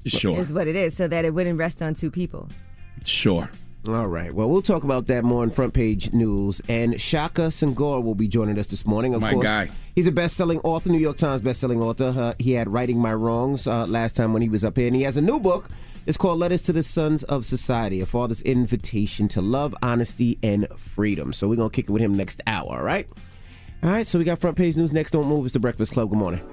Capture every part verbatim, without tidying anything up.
Sure. Is what it is, so that it wouldn't rest on two people. Sure. All right. Well, we'll talk about that more in Front Page News. And Shaka Senghor will be joining us this morning. Of My course, guy. He's a best-selling author, New York Times best-selling author. Uh, he had Righting My Wrongs uh, last time when he was up here. And he has a new book. It's called Letters to the Sons of Society, A Father's Invitation to Love, Honesty, and Freedom. So we're going to kick it with him next hour, all right? All right, so we got Front Page News. Next, don't move. It's The Breakfast Club. Good morning.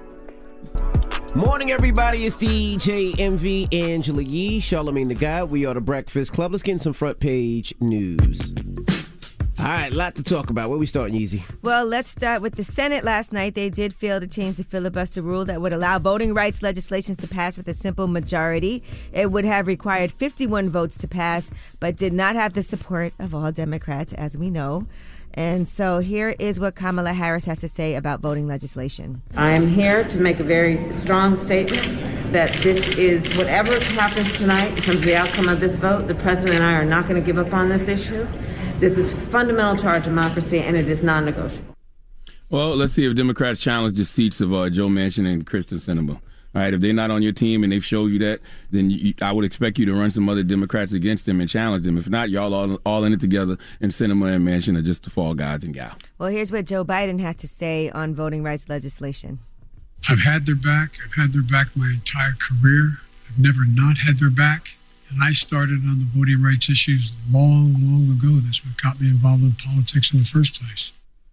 Morning, everybody. It's D J M V, Angela Yee, Charlamagne the God. We are The Breakfast Club. Let's get in some Front Page News. All right, lot to talk about. Where we starting, Yeezy? Well, let's start with the Senate last night. They did fail to change the filibuster rule that would allow voting rights legislation to pass with a simple majority. It would have required fifty-one votes to pass, but did not have the support of all Democrats, as we know. And so here is what Kamala Harris has to say about voting legislation. I am here to make a very strong statement that this is, whatever happens tonight in terms of the outcome of this vote, the president and I are not going to give up on this issue. This is fundamental to our democracy, and it is non-negotiable. Well, let's see if Democrats challenge the seats of uh, Joe Manchin and Kristen Sinema. All right, if they're not on your team and they've showed you that, then you, I would expect you to run some other Democrats against them and challenge them. If not, y'all all, all in it together, and Sinema and Manchin are just the fall guys and gal. Well, here's what Joe Biden has to say on voting rights legislation. I've had their back. I've had their back my entire career. I've never not had their back. And I started on the voting rights issues long, long ago. That's what got me involved in politics in the first place.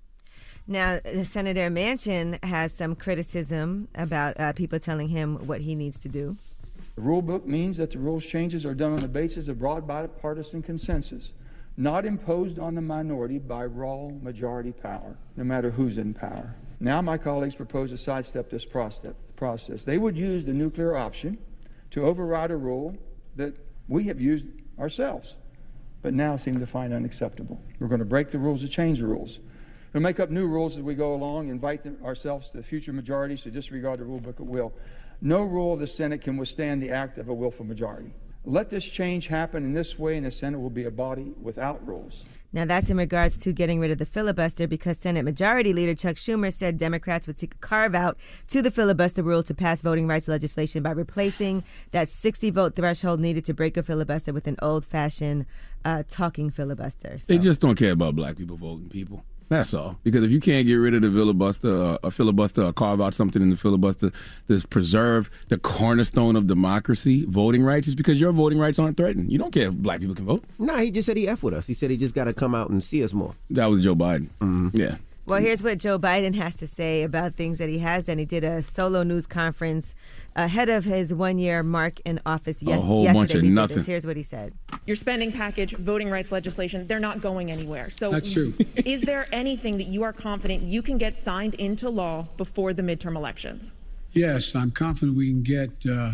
Now, Senator Manchin has some criticism about uh, people telling him what he needs to do. The rule book means that the rules changes are done on the basis of broad bipartisan consensus, not imposed on the minority by raw majority power, no matter who's in power. Now my colleagues propose to sidestep this process. They would use the nuclear option to override a rule that we have used ourselves, but now seem to find unacceptable. We're going to break the rules to change the rules. We'll make up new rules as we go along, invite them, ourselves to future majorities to disregard the rule book at will. No rule of the Senate can withstand the act of a willful majority. Let this change happen in this way, and the Senate will be a body without rules. Now, that's in regards to getting rid of the filibuster, because Senate Majority Leader Chuck Schumer said Democrats would seek a carve-out to the filibuster rule to pass voting rights legislation by replacing that sixty-vote threshold needed to break a filibuster with an old-fashioned uh, talking filibuster. So. They just don't care about black people voting, people. That's all. Because if you can't get rid of the filibuster, uh, a filibuster, or carve out something in the filibuster to preserve the cornerstone of democracy, voting rights, is because your voting rights aren't threatened. You don't care if black people can vote. No, he just said he F with us. He said he just got to come out and see us more. That was Joe Biden. Mm-hmm. Yeah. Well, here's what Joe Biden has to say about things that he has done. He did a solo news conference ahead of his one-year mark in office ye- a whole yesterday. bunch of He did nothing. this. Here's what he said. Your spending package, voting rights legislation, they're not going anywhere. So That's true. Is there anything that you are confident you can get signed into law before the midterm elections? Yes, I'm confident we can get uh,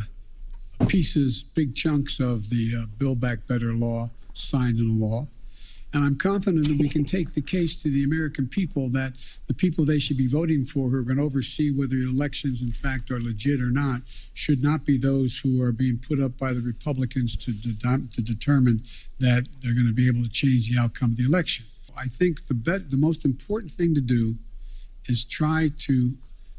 pieces, big chunks of the uh, Build Back Better law signed into law. And I'm confident that we can take the case to the American people that the people they should be voting for, who are going to oversee whether the elections, in fact, are legit or not, should not be those who are being put up by the Republicans to, de- to determine that they're going to be able to change the outcome of the election. I think the bet- the most important thing to do is try to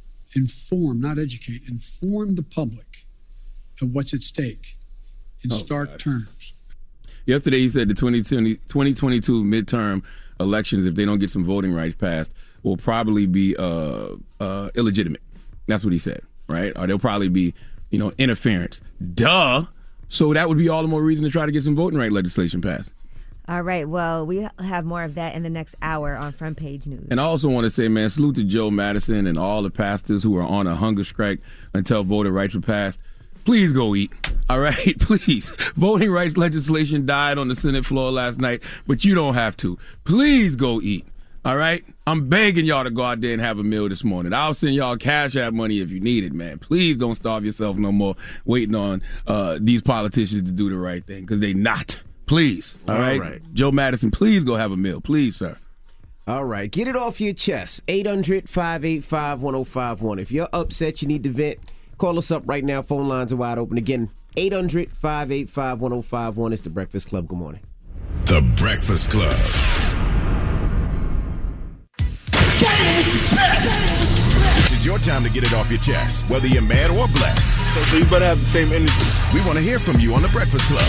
inform, not educate, inform the public of what's at stake in Oh, stark God. terms. Yesterday, he said the twenty twenty-two midterm elections, if they don't get some voting rights passed, will probably be uh, uh, illegitimate. That's what he said, right? Or they'll probably be, you know, interference. Duh. So that would be all the more reason to try to get some voting right legislation passed. All right. Well, we have more of that in the next hour on Front Page News. And I also want to say, man, salute to Joe Madison and all the pastors who are on a hunger strike until voting rights are passed. Please go eat. All right, please. Voting rights legislation died on the Senate floor last night, but you don't have to. Please go eat. All right? I'm begging y'all to go out there and have a meal this morning. I'll send y'all Cash App money if you need it, man. Please don't starve yourself no more waiting on uh, these politicians to do the right thing, because they not. Please. All, All right? right. Joe Madison, please go have a meal. Please, sir. All right, get it off your chest. eight hundred, five eight five, one oh five one. If you're upset, you need to vent, call us up right now. Phone lines are wide open. Again, eight hundred, five eight five, one oh five one. It's The Breakfast Club. Good morning. The Breakfast Club. This is It's your time to get it off your chest, whether you're mad or blessed. So you better have the same energy. We want to hear from you on The Breakfast Club.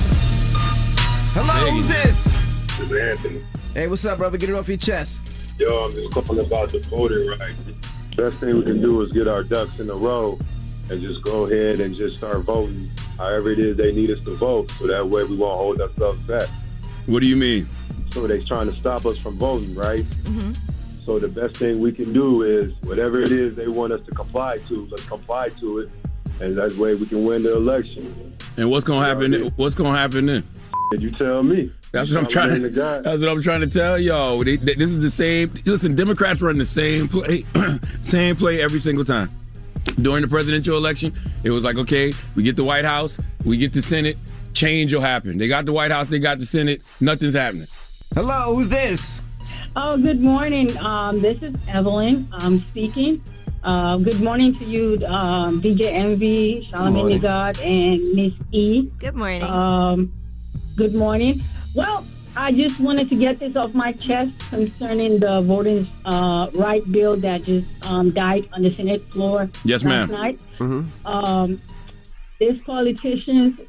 Hello, Hey. who's this? This is Anthony. Hey, what's up, brother? Get it off your chest. Yo, I'm just calling about the voting rights. Best thing we can do is get our ducks in a row and just go ahead and just start voting however it is they need us to vote, so that way we won't hold ourselves back. What do you mean? So they're trying to stop us from voting, right? Mm-hmm. So the best thing we can do is whatever it is they want us to comply to, let's comply to it, and that way we can win the election. And what's gonna happen? Then? What's gonna happen then? Did you tell me? That's what I'm trying to. That's what I'm trying to tell y'all. They, they, this is the same. Listen, Democrats run the same play, same play every single time. During the presidential election, it was like, okay, we get the White House, we get the Senate, change will happen. They got the White House, they got the Senate, nothing's happening. Hello, who's this? Oh, good morning. Um, this is Evelyn um, speaking. Uh, good morning to you, um, D J Envy, Charlamagne God, and Miss E. Good morning. Um, good morning. Well, I just wanted to get this off my chest concerning the voting uh, right bill that just um, died on the Senate floor Yes, last ma'am. night. Mm-hmm. Um, these politicians,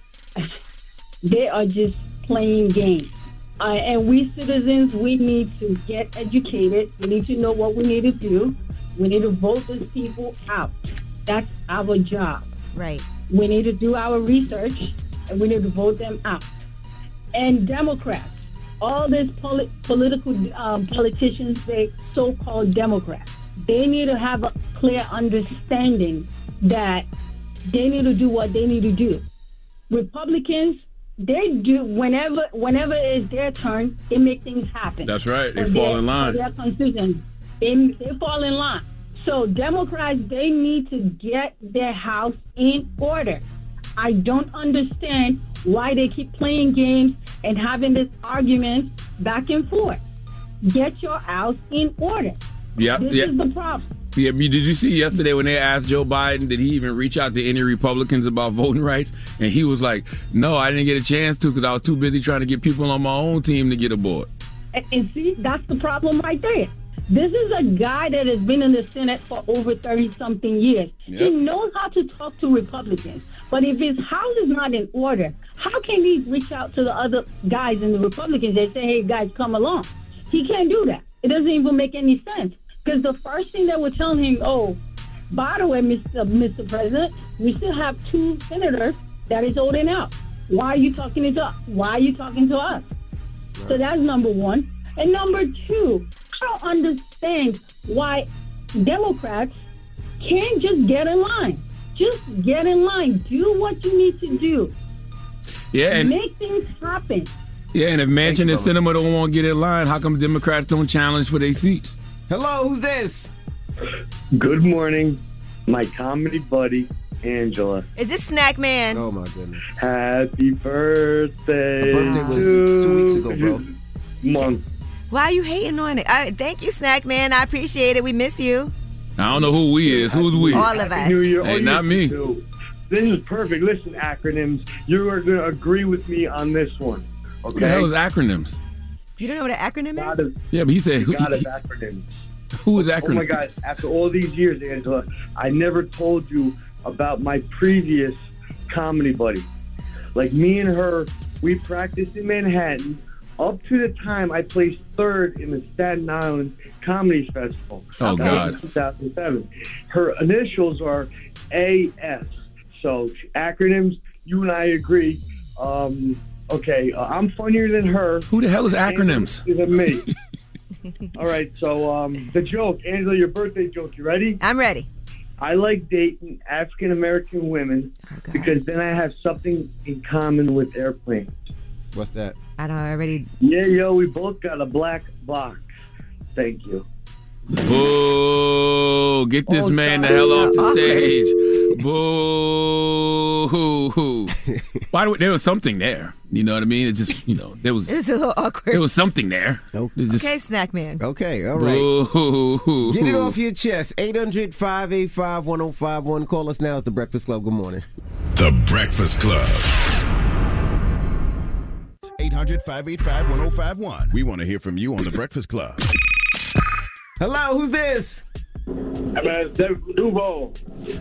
they are just playing games. Uh, and we citizens, we need to get educated. We need to know what we need to do. We need to vote these people out. That's our job. Right. We need to do our research, and we need to vote them out. And Democrats, all these poli- political um, politicians, they so-called Democrats, they need to have a clear understanding that they need to do what they need to do. Republicans, they do whenever whenever it's their turn, they make things happen. That's right. They For fall their- in line. for their constituents. They they fall in line. So Democrats, they need to get their house in order. I don't understand why they keep playing games and having this argument back and forth. Get your house in order. Yeah, This yeah. is the problem. Yeah, did you see yesterday when they asked Joe Biden, did he even reach out to any Republicans about voting rights? And he was like, no, I didn't get a chance to because I was too busy trying to get people on my own team to get aboard. And, and see, that's the problem right there. This is a guy that has been in the Senate for over thirty-something years. Yep. He knows how to talk to Republicans. But if his house is not in order, how can he reach out to the other guys in the Republicans and say, hey, guys, come along? He can't do that. It doesn't even make any sense. Because the first thing that would tell him, oh, by the way, Mister Mister President, we still have two senators that is holding out. Why are you talking to us? Why are you talking to us? Right. So that's number one. And number two, I don't understand why Democrats can't just get in line. Just get in line. Do what you need to do. Yeah, and make things happen. Yeah, and if Manchin and Sinema don't want to get in line, how come Democrats don't challenge for their seats? Hello, who's this? Good morning, my comedy buddy, Angela. Is this Snack Man? Oh, my goodness. Happy birthday. My birthday was to two weeks ago, bro. Month. Why are you hating on it? I, thank you, Snack Man. I appreciate it. We miss you. I don't know who we is. Who's we? All of us. New Year. Hey, Oh, not you me. too. This is perfect. Listen, acronyms. You are going to agree with me on this one. Okay. What the hell is acronyms? You don't know what an acronym God is? of, Yeah, but he said who, God of he- acronyms. who is acronyms? Oh my God! After all these years, Angela, I never told you about my previous comedy buddy. Like me and her, we practiced in Manhattan up to the time I placed third in the Staten Island Comedy Festival. Oh, That God. was in two thousand seven. Her initials are A S. So acronyms. You and I agree. Um, okay, uh, I'm funnier than her. Who the hell is acronyms? Than me. All right, so um, the joke, Angela, your birthday joke. You ready? I'm ready. I like dating African American women because then I have something in common with airplanes. What's that? I don't already. Yeah, yo, we both got a black box. Thank you. Boo! Get this Oh, man the stop. hell off the Okay. stage. Boo! By the way, there was something there. You know what I mean? It just, you know, there was It was a little awkward. there was something there. It just- Okay, Snack Man. Okay, all right. Boo. Get it off your chest. eight hundred, five eight five, one oh five one. Call us now. It's The Breakfast Club. Good morning. The Breakfast Club. eight hundred, five eight five, one oh five one. We want to hear from you on The Breakfast Club. Hello, who's this? Hey, man, it's David from Duval.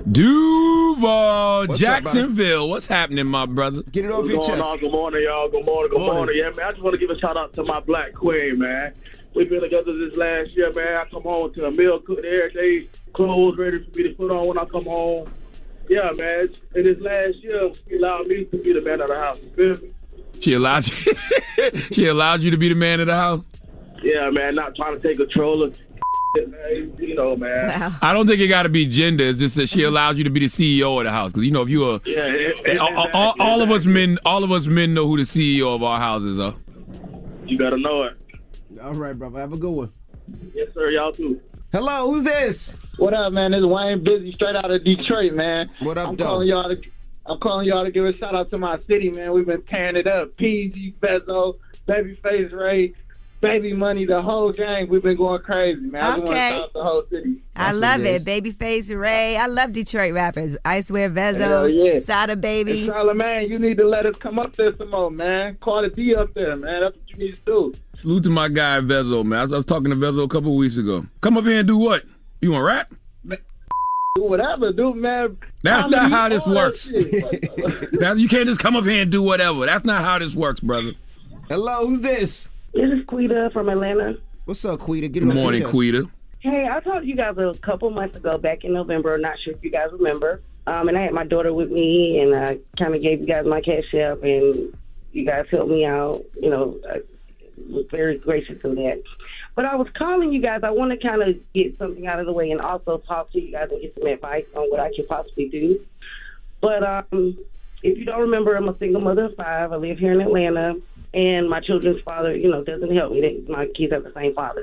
Duval, What's up, Jacksonville. What's happening, my brother? Get it What's going on? Good morning, y'all. Good morning. Good morning. Yeah, man. I just want to give a shout out to my black queen, man. We've been together this last year, man. I come home to a meal cooked every day, clothes ready for me to put on when I come home. Yeah, man. In this last year, she allowed me to be the man of the house. You feel me? She allowed you. She allowed you to be the man of the house. Yeah, man. Not trying to take control of. Man, you know, man. Wow. I don't think it got to be gender. It's just that she allowed you to be the C E O of the house. Because you know, if you are, Yeah, it- it- all, all, all of us men, all of us men know who the C E O of our houses are. You gotta know it. All right, brother. Have a good one. Yes, sir. Y'all too. Hello, who's this? What up, man? This is Wayne Busy, straight out of Detroit, man. What up, I'm dog? calling y'all to I'm calling y'all to give a shout out to my city, man. We've been tearing it up. P G, Bezo, Babyface Ray, Baby Money, the whole gang. We've been going crazy, man. I just want to Okay. shout out the whole city. I love it. Babyface Ray. I love Detroit rappers. I swear Hell Vezo, yeah. Sada Baby. And Charlamagne, you need to let us come up there some more, man. Carter D up there, man. That's what you need to do. Salute to my guy Vezo, man. I was, I was talking to Vezo a couple weeks ago. Come up here and do what? You want to rap? Do whatever, do, man. That's Comedy, not how this all that works. shit. That's, you can't just come up here and do whatever. That's not how this works, brother. Hello, who's this? This is Quita from Atlanta. What's up, Quita? Get Good it off your morning, chest. Quita. Hey, I talked to you guys a couple months ago, back in November. Not sure if you guys remember. Um, and I had my daughter with me, and I kind of gave you guys my cash app, and you guys helped me out. You know, I was very gracious in that. But I was calling you guys. I want to kind of get something out of the way and also talk to you guys and get some advice on what I can possibly do. But um, if you don't remember, I'm a single mother of five. I live here in Atlanta, and my children's father, you know, doesn't help me. They, my kids have the same father.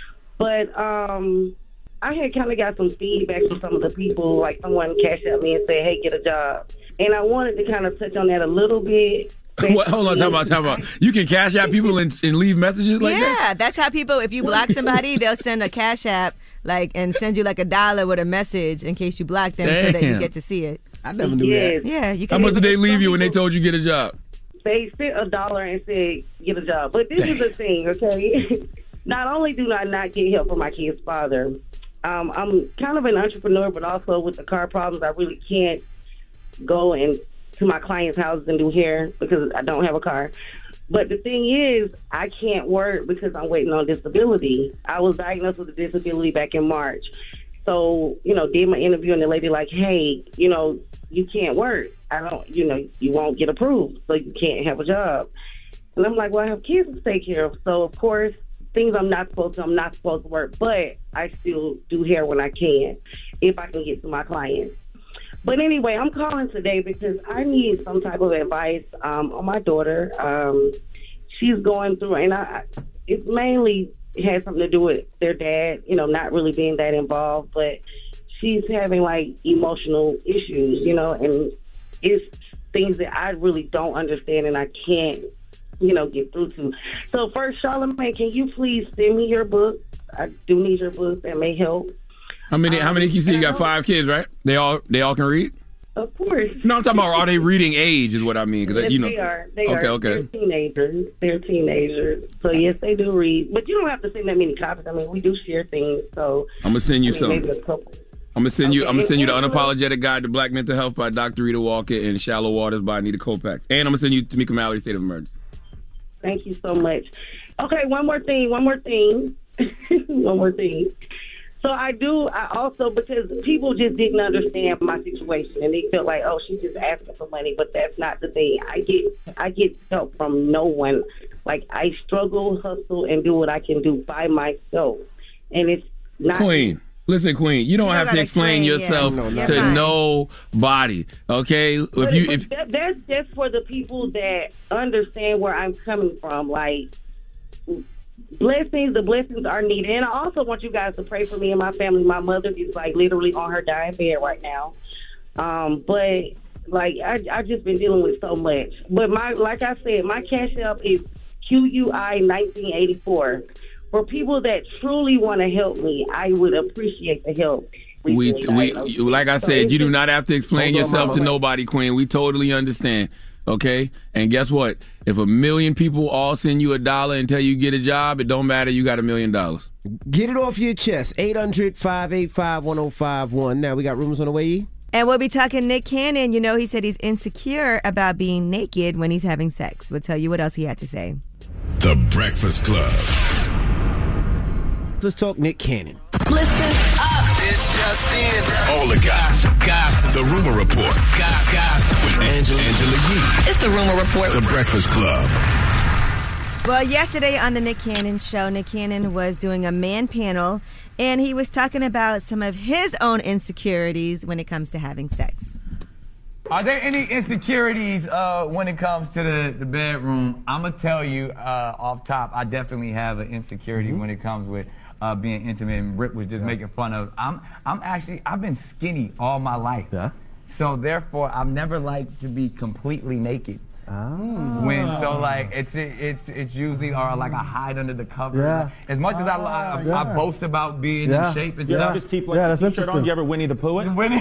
But um, I had kind of got some feedback from some of the people, like someone cashed out me and said, hey, get a job. And I wanted to kind of touch on that a little bit. What, hold on, talk about, talk about. You can cash out people and, and leave messages like yeah, that? that's how people, if you block somebody, they'll send a cash app like and send you like a dollar with a message in case you block them so that you Damn. get to see it. I never knew Yes. that. Yeah, you How can. much did they leave you when they told you get a job? They sent a dollar and said, get a job. But this is the thing, okay? Not only do I not get help from my kid's father, um, I'm kind of an entrepreneur, but also with the car problems, I really can't go and to my clients' houses and do hair because I don't have a car. But the thing is, I can't work because I'm waiting on disability. I was diagnosed with a disability back in March. So, you know, did my interview and the lady like, hey, you know, you can't work. I don't, you know, you won't get approved, so you can't have a job. And I'm like, well, I have kids to take care of. So, of course, things I'm not supposed to, I'm not supposed to work, but I still do hair when I can, if I can get to my clients. But anyway, I'm calling today because I need some type of advice um, on my daughter. Um, she's going through, and I, it mainly has something to do with their dad, you know, not really being that involved, but she's having like emotional issues, you know, and it's things that I really don't understand and I can't, you know, get through to. So first, Charlamagne, can you please send me your book? I do need your book. That may help. How many? How many? Um, You see, you got five kids, right? They all, they all can read. Of course. No, I'm talking about are they reading age? Is what I mean. Because Yes, you know. they are. They okay, are. okay. They're teenagers. They're teenagers. So yes, they do read. But you don't have to send that many copies. I mean, we do share things. So I'm gonna send you I mean, some. maybe a couple. I'm gonna send you. Okay, I'm gonna send you the and- Unapologetic Guide to Black Mental Health by Doctor Rita Walker and Shallow Waters by Anita Kopax. And I'm gonna send you Tamika Mallory, State of Emergency. Thank you so much. Okay, one more thing. One more thing. one more thing. So I do, I also, because people just didn't understand my situation and they felt like, oh, she's just asking for money, but that's not the thing. I get, I get help from no one. Like, I struggle, hustle, and do what I can do by myself. And it's not... Queen. Listen, Queen, you don't, You don't have to gotta explain explain, yourself yeah. No, not to fine. nobody. Okay? If But, you but if that, that's just for the people that understand where I'm coming from. Like, blessings, the blessings are needed. And I also want you guys to pray for me and my family. My mother is, like, literally on her dying bed right now. Um, but, like, I, I've just been dealing with so much. But, my like I said, my cash app is Q U I nineteen eighty-four. For people that truly want to help me, I would appreciate the help. we recently we diagnosed. like I So said, it's you do just- not have to explain Hold on, yourself Mama. to nobody, Queen. We totally understand. Okay? And guess what? If a million people all send you a dollar and tell you get a job, it don't matter. You got a million dollars. Get it off your chest. eight hundred, five eight five, one oh five one. Now, we got rumors on the way, E? And we'll be talking Nick Cannon. You know, he said he's insecure about being naked when he's having sex. We'll tell you what else he had to say. The Breakfast Club. Let's talk Nick Cannon. Listen up. It's just in. All the gossip. Gossip. The Rumor Report. Gossip. Gossip. With Angela, Angela Yee. It's the Rumor Report. The Breakfast Club. Well, yesterday on the Nick Cannon show, Nick Cannon was doing a man panel, and he was talking about some of his own insecurities when it comes to having sex. Are there any insecurities uh, when it comes to the, the bedroom? I'm going to tell you uh, off top, I definitely have an insecurity mm-hmm. when it comes with uh, being intimate, and Rip was just yeah. making fun of. I'm, I'm actually, I've been skinny all my life. Yeah. So therefore, I've never liked to be completely naked. Oh. When so like it's it's it's usually or like I hide under the covers. Yeah. As much as I I, yeah. I boast about being yeah. in shape and yeah. stuff. Just keep like yeah, that's t-shirt on. You ever Winnie the Pooh it? Winnie.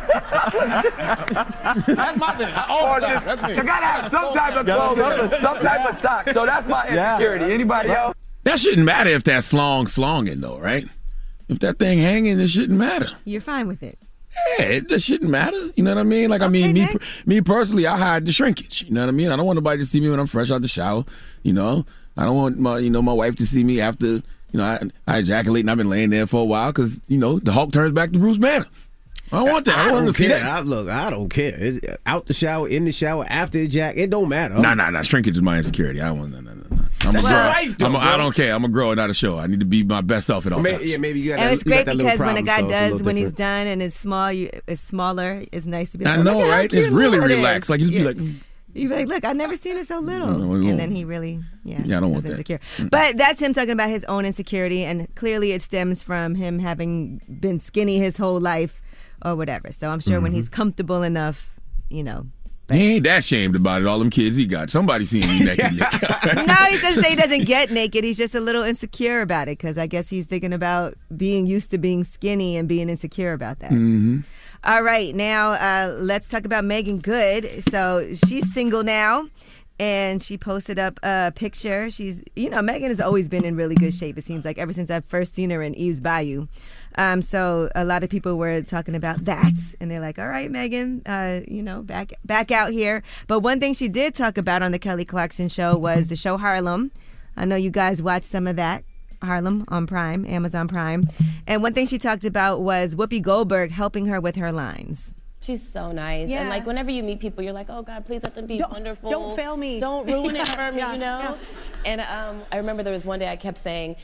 That's my thing. Or just, you gotta have some type of clothing, some type of sock. So that's my insecurity. Yeah. Anybody else? That shouldn't matter if that's long slonging though, right? If that thing hanging, it shouldn't matter. You're fine with it. Yeah, it, it shouldn't matter. You know what I mean? Like, okay, I mean, me, me personally, I hide the shrinkage. You know what I mean? I don't want nobody to see me when I'm fresh out the shower. You know, I don't want my, you know, my wife to see me after, you know, I, I ejaculate and I've been laying there for a while because, you know, the Hulk turns back to Bruce Banner. I don't want that. I don't, I don't want to see that. I, look, I don't care. It's out the shower, in the shower, after the jack. It don't matter. Nah, nah, nah. Shrinkage is my insecurity. I don't want that. Nah, nah, nah. I'm a girl. Life, though, I'm a, I don't care. I'm a girl, not a show. I need to be my best self at all maybe, times. Yeah, maybe you got and that, it's great because problem, when a guy so does, a when different. he's done and it's small, you, it's smaller. It's nice to be. Like, I know, right? It's really relaxed. Like you just yeah. be like. You'd be like, look, I've never seen it so little. No, no, and then he really, yeah, yeah I don't want insecure. that. But that's him talking about his own insecurity, and clearly it stems from him having been skinny his whole life or whatever. So I'm sure mm-hmm. when he's comfortable enough, you know. But he ain't that ashamed about it. All them kids he got. Somebody seeing you naked. No, he doesn't say he doesn't get naked. He's just a little insecure about it because I guess he's thinking about being used to being skinny and being insecure about that. Mm-hmm. All right, now uh, let's talk about Megan Good. So she's single now, and she posted up a picture. She's, you know, Megan has always been in really good shape, it seems like, ever since I first seen her in Eve's Bayou. Um, so a lot of people were talking about that, and they're like, all right, Megan, uh, you know, back back out here. But one thing she did talk about on the Kelly Clarkson show was the show Harlem. I know you guys watched some of that. Harlem on Prime, Amazon Prime. And one thing she talked about was Whoopi Goldberg helping her with her lines. She's so nice. Yeah. And like whenever you meet people, you're like, oh God, please let them be don't, wonderful. Don't fail me. Don't ruin yeah, it for me, yeah, you know? Yeah. And um, I remember there was one day I kept saying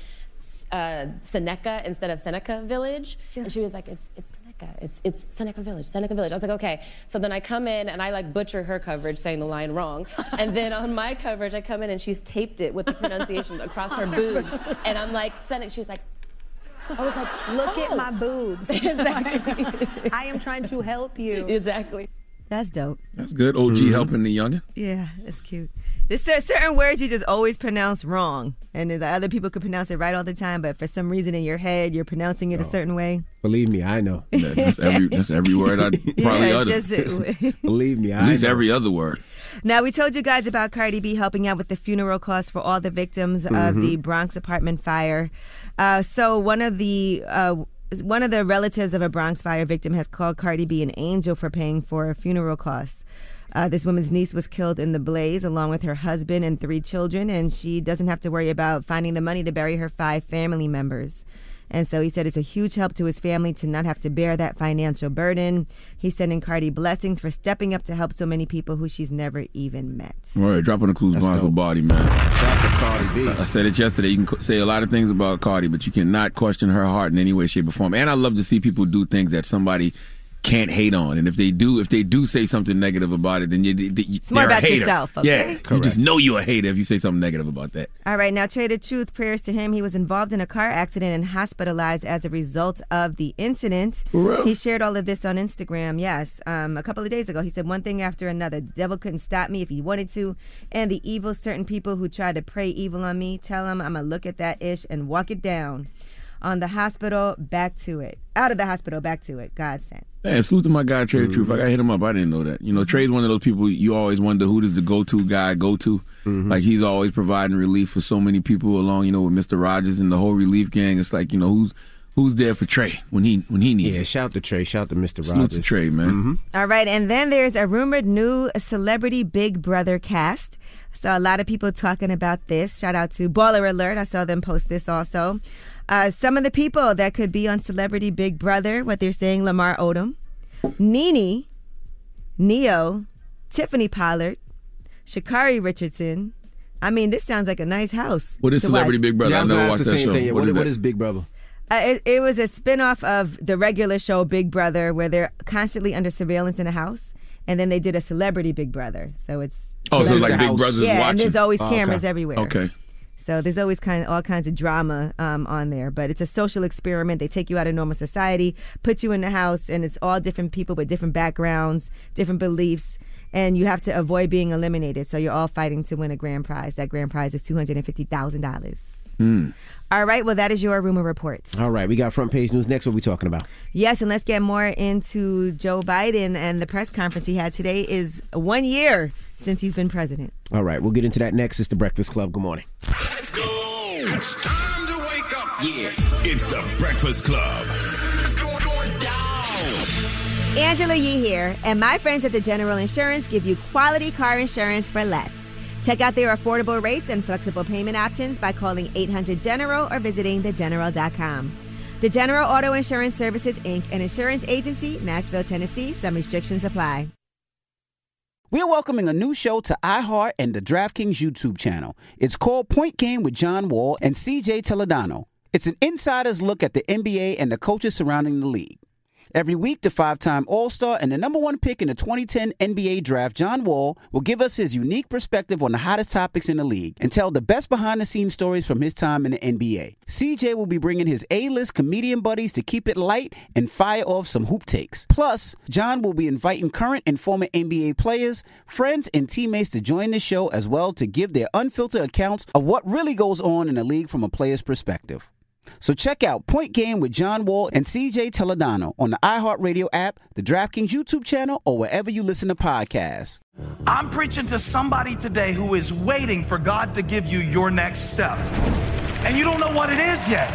uh, Seneca instead of Seneca Village. Yeah. And she was like, it's it's Seneca. It's it's Seneca Village, Seneca Village. I was like, okay. So then I come in and I like butcher her coverage saying the line wrong. And then on my coverage, I come in and she's taped it with the pronunciation across her boobs. And I'm like, Seneca, she's like, I was like, look oh. at my boobs. Exactly. I am trying to help you. Exactly. That's dope. That's good. O G mm-hmm. helping the youngin'. Yeah, that's cute. There's certain words you just always pronounce wrong, and the other people could pronounce it right all the time, but for some reason in your head, you're pronouncing it oh. a certain way. Believe me, I know. That, that's, every, that's every word I probably yeah, utter. Just it. Believe me, I know. At least every other word. Now, we told you guys about Cardi B helping out with the funeral costs for all the victims mm-hmm. of the Bronx apartment fire. Uh, so one of the... Uh, One of the relatives of a Bronx fire victim has called Cardi B an angel for paying for funeral costs. Uh, this woman's niece was killed in the blaze along with her husband and three children, and she doesn't have to worry about finding the money to bury her five family members. And so he said it's a huge help to his family to not have to bear that financial burden. He's sending Cardi blessings for stepping up to help so many people who she's never even met. All right, dropping the clues bonds for body, man. Shout out to Cardi B. I said it yesterday. You can say a lot of things about Cardi, but you cannot question her heart in any way, shape, or form. And I love to see people do things that somebody can't hate on, and if they do, if they do say something negative about it, then you, you, it's more about yourself. Okay? Yeah, Correct. You just know you're a hater if you say something negative about that. All right, now Trey the Truth, prayers to him. He was involved in a car accident and hospitalized as a result of the incident. For real? He shared all of this on Instagram. Yes, um, a couple of days ago, he said one thing after another. The devil couldn't stop me if he wanted to, and the evil certain people who try to pray evil on me, tell him I'm gonna look at that ish and walk it down. On the hospital, back to it. Out of the hospital, back to it. God sent. Hey, salute to my guy, Trey the Truth. I got to hit him up. I didn't know that. You know, Trey's one of those people you always wonder who does the go-to guy go to. Mhm. Like he's always providing relief for so many people along, you know, with Mister Rogers and the whole relief gang. It's like, you know, who's who's there for Trey when he when he needs Yeah, it. shout to Trey. Shout to Mister Salute Rogers. to Trey, man. Mhm. All right, and then there's a rumored new Celebrity Big Brother cast. So a lot of people talking about this. Shout out to Baller Alert. I saw them post this also. Uh, some of the people that could be on Celebrity Big Brother, what they're saying, Lamar Odom, Nene, Neo, Tiffany Pollard, Sha'Carri Richardson. I mean, this sounds like a nice house. What is to Celebrity watch. Big Brother? Yeah, I I was never gonna ask watched the that same show. thing. Yeah, What what, is what that? is Big Brother? Uh, it, it was a spinoff of the regular show Big Brother, where they're constantly under surveillance in a house, and then they did a Celebrity Big Brother. So it's Oh, so it's like The Big house. Brother's yeah, watching. and there's always Oh, okay. cameras everywhere. Okay. So there's always kind of all kinds of drama um, on there, but it's a social experiment. They take you out of normal society, put you in the house, and it's all different people with different backgrounds, different beliefs, and you have to avoid being eliminated. So you're all fighting to win a grand prize. That grand prize is two hundred fifty thousand dollars. Hmm. All right, well, that is your rumor report. All right, we got front page news. Next, what we talking about? Yes, and let's get more into Joe Biden and the press conference he had today. Is one year since he's been president. All right, we'll get into that next. It's the Breakfast Club. Good morning. Let's go. It's time to wake up. Yeah. It's the Breakfast Club. It's going, going down. Angela Yee here, and my friends at the General Insurance give you quality car insurance for less. Check out their affordable rates and flexible payment options by calling eight hundred General or visiting the general dot com. The General Auto Insurance Services, Incorporated, an insurance agency, Nashville, Tennessee. Some restrictions apply. We're welcoming a new show to iHeart and the DraftKings YouTube channel. It's called Point Game with John Wall and C J Toledano. It's an insider's look at the N B A and the coaches surrounding the league. Every week, the five-time All-Star and the number one pick in the twenty ten N B A Draft, John Wall, will give us his unique perspective on the hottest topics in the league and tell the best behind-the-scenes stories from his time in the N B A. C J will be bringing his A-list comedian buddies to keep it light and fire off some hoop takes. Plus, John will be inviting current and former N B A players, friends, and teammates to join the show as well to give their unfiltered accounts of what really goes on in the league from a player's perspective. So check out Point Game with John Wall and C J Toledano on the iHeartRadio app, the DraftKings YouTube channel, or wherever you listen to podcasts. I'm preaching to somebody today who is waiting for God to give you your next step. And you don't know what it is yet.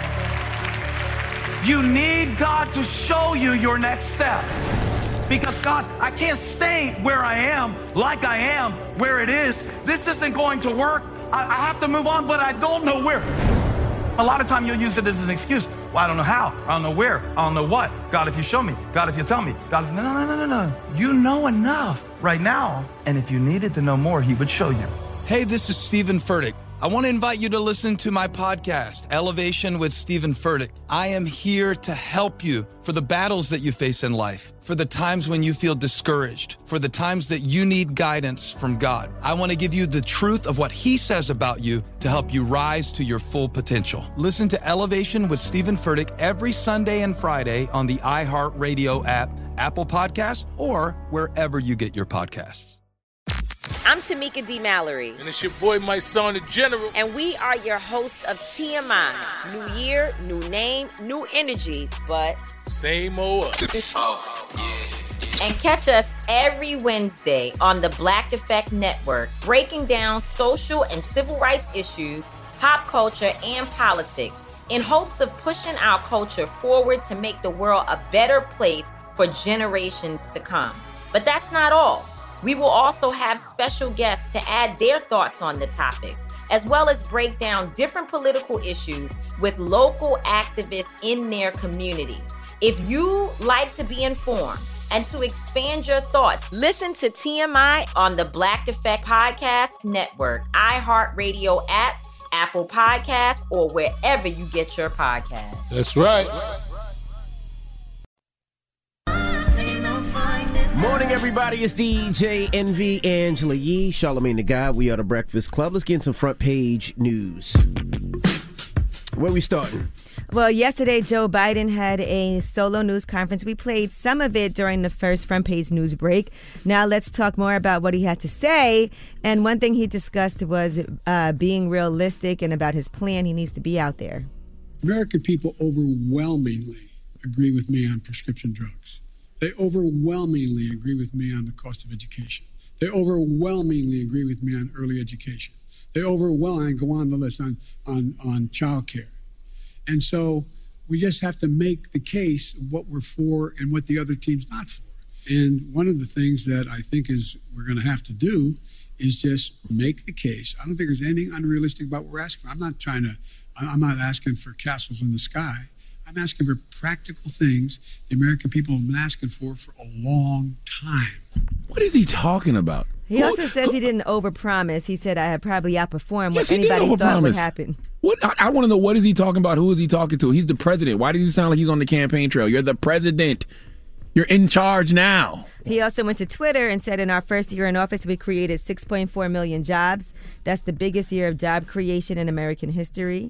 You need God to show you your next step. Because God, I can't stay where I am, like I am, where it is. This isn't going to work. I, I have to move on, but I don't know where. A lot of time you'll use it as an excuse. Well, I don't know how. I don't know where. I don't know what. God, if you show me. God, if you tell me. God, if... No, no, no, no, no. You know enough right now. And if you needed to know more, he would show you. Hey, this is Stephen Furtick. I want to invite you to listen to my podcast, Elevation with Stephen Furtick. I am here to help you for the battles that you face in life, for the times when you feel discouraged, for the times that you need guidance from God. I want to give you the truth of what he says about you to help you rise to your full potential. Listen to Elevation with Stephen Furtick every Sunday and Friday on the iHeartRadio app, Apple Podcasts, or wherever you get your podcasts. I'm Tamika D. Mallory. And it's your boy, my son, the General. And we are your hosts of T M I. New year, new name, new energy, but same old us. Oh, yeah. And catch us every Wednesday on the Black Effect Network, breaking down social and civil rights issues, pop culture, and politics in hopes of pushing our culture forward to make the world a better place for generations to come. But that's not all. We will also have special guests to add their thoughts on the topics, as well as break down different political issues with local activists in their community. If you like to be informed and to expand your thoughts, listen to T M I on the Black Effect Podcast Network, iHeartRadio app, Apple Podcasts, or wherever you get your podcasts. That's right. Morning, everybody. It's D J Envy, Angela Yee, Charlamagne the God. We are the Breakfast Club. Let's get into some front page news. Where we starting? Well, yesterday, Joe Biden had a solo news conference. We played some of it during the first front page news break. Now let's talk more about what he had to say. And one thing he discussed was uh, being realistic and about his plan. He needs to be out there. American people overwhelmingly agree with me on prescription drugs. They overwhelmingly agree with me on the cost of education. They overwhelmingly agree with me on early education. They overwhelmingly go on the list on, on, on child care. And so we just have to make the case of what we're for and what the other team's not for. And one of the things that I think is we're going to have to do is just make the case. I don't think there's anything unrealistic about what we're asking for. I'm not trying to, I'm not asking for castles in the sky. I'm asking for practical things the American people have been asking for for a long time. What is he talking about? He also says he didn't overpromise. He said I had probably outperformed Yes, what he did anybody thought would overpromise. happen. What I, I want to know, what is he talking about? Who is he talking to? He's the president. Why does he sound like he's on the campaign trail? You're the president. You're in charge now. He also went to Twitter and said in our first year in office, we created six point four million jobs. That's the biggest year of job creation in American history.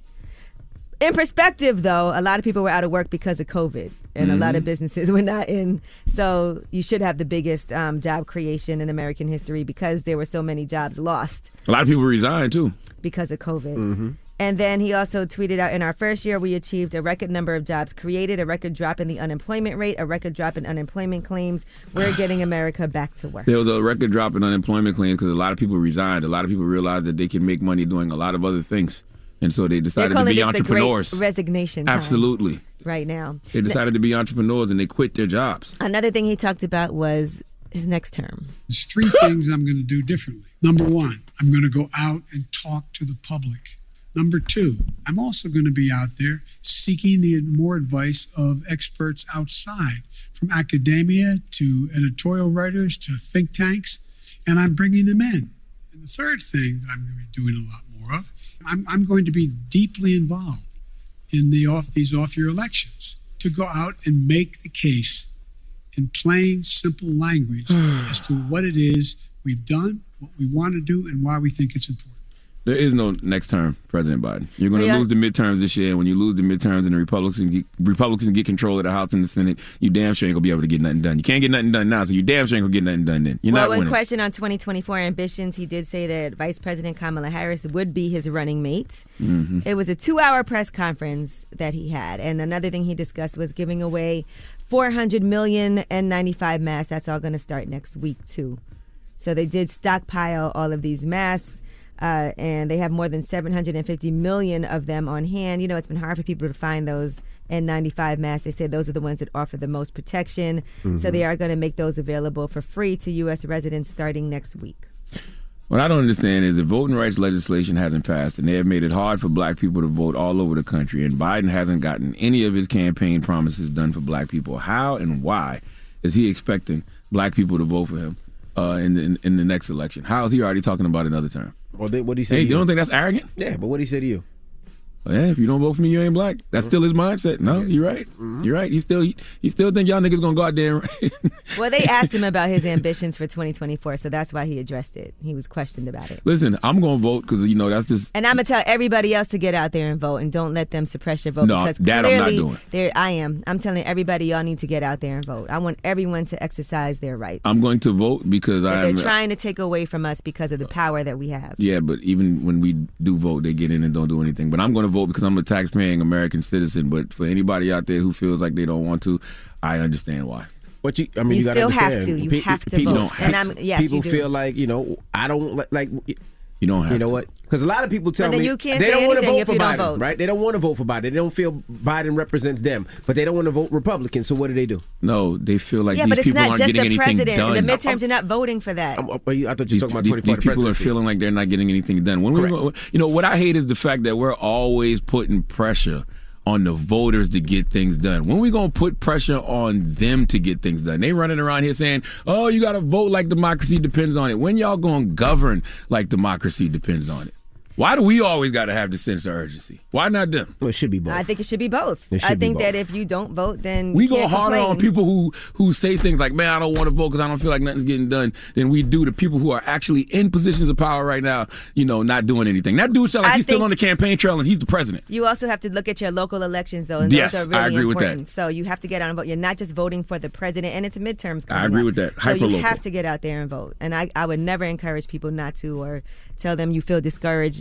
In perspective, though, a lot of people were out of work because of COVID, and mm-hmm. a lot of businesses were not in. So you should have the biggest um, job creation in American history because there were so many jobs lost. A lot of people resigned, too. Because of COVID. Mm-hmm. And then he also tweeted out, in our first year, we achieved a record number of jobs created, a record drop in the unemployment rate, a record drop in unemployment claims. We're getting America back to work. There was a record drop in unemployment claims because a lot of people resigned. A lot of people realized that they can make money doing a lot of other things. And so they decided to be entrepreneurs. The great resignation time Absolutely. Right now. They decided to be entrepreneurs and they quit their jobs. Another thing he talked about was his next term. There's three things I'm going to do differently. Number one, I'm going to go out and talk to the public. Number two, I'm also going to be out there seeking the more advice of experts outside, from academia to editorial writers to think tanks, and I'm bringing them in. And the third thing that I'm going to be doing a lot more of, I'm, I'm going to be deeply involved in the off these off-year elections to go out and make the case in plain, simple language as to what it is we've done, what we want to do, and why we think it's important. There is no next term, President Biden. You're going to Yeah. lose the midterms this year, and when you lose the midterms and the Republicans get, Republicans get control of the House and the Senate, you damn sure ain't going to be able to get nothing done. You can't get nothing done now, so you damn sure ain't going to get nothing done then. You're well, not when winning. questioned on twenty twenty-four ambitions, he did say that Vice President Kamala Harris would be his running mate. Mm-hmm. It was a two-hour press conference that he had. And another thing he discussed was giving away four hundred million N ninety-five masks. That's all going to start next week, too. So they did stockpile all of these masks. Uh, and they have more than seven hundred fifty million of them on hand. You know, it's been hard for people to find those N ninety-five masks. They say those are the ones that offer the most protection. Mm-hmm. So they are going to make those available for free to U S residents starting next week. What I don't understand is that voting rights legislation hasn't passed, and they have made it hard for black people to vote all over the country, and Biden hasn't gotten any of his campaign promises done for black people. How and why is he expecting black people to vote for him uh, in, the, in, in the next election? How is he already talking about another term? Well, what did he say? Hey, to you you don't think that's arrogant? Yeah, but what did he say to you? Well, yeah, if you don't vote for me, you ain't black. That's still his mindset. No, you're right. Mm-hmm. You're right. He still he, he still think y'all niggas gonna go out there. And Well, they asked him about his ambitions for twenty twenty-four, so that's why he addressed it. He was questioned about it. Listen, I'm gonna vote because you know that's just And I'm going to tell everybody else to get out there and vote, and don't let them suppress your vote. No, because that I'm not clearly doing. they're- I am. I'm telling everybody, y'all need to get out there and vote. I want everyone to exercise their rights. I'm going to vote because That I'm. they're trying to take away from us because of the power that we have. Yeah, but even when we do vote, they get in and don't do anything. But I'm going to vote because I'm a taxpaying American citizen. But for anybody out there who feels like they don't want to, I understand why. What you? I mean, You you, gotta still have understand. to. You Pe- have to people vote. don't have And I'm- to. yes, people you do. feel like you know I don't li- like. You don't have You know to. what? Because a lot of people tell But then me you can't they say don't want to anything vote if for you don't Biden, vote. right? They don't want to vote for Biden. They don't feel Biden represents them, but they don't want to vote Republican. So what do they do? No, they feel like yeah, these but it's people not aren't just getting the anything president. done. The midterms, you're not voting for that. I'm, but you- I thought you These, were talking about these- twenty-four these people are presidency. feeling like they're not getting anything done. When we, you know, what I hate is the fact that we're always putting pressure on the voters to get things done. When we gonna put pressure on them to get things done? They running around here saying, "Oh, you got to vote like democracy depends on it." When y'all gonna govern like democracy depends on it? Why do we always got to have the sense of urgency? Why not them? Well, it should be both. I think it should be both. It should I be think that both. if you don't vote, then We you go can't harder complain. on people who who say things like, "Man, I don't want to vote because I don't feel like nothing's getting done," than we do to people who are actually in positions of power right now, you know, not doing anything. That dude sounds like I he's still think- on the campaign trail and he's the president. You also have to look at your local elections, though, and Yes, those are really I agree with that. important. So you have to get out and vote. You're not just voting for the president, and it's midterms coming I agree up. with that. So you Hyperlocal. have to get out there and vote. And I, I would never encourage people not to or tell them you feel discouraged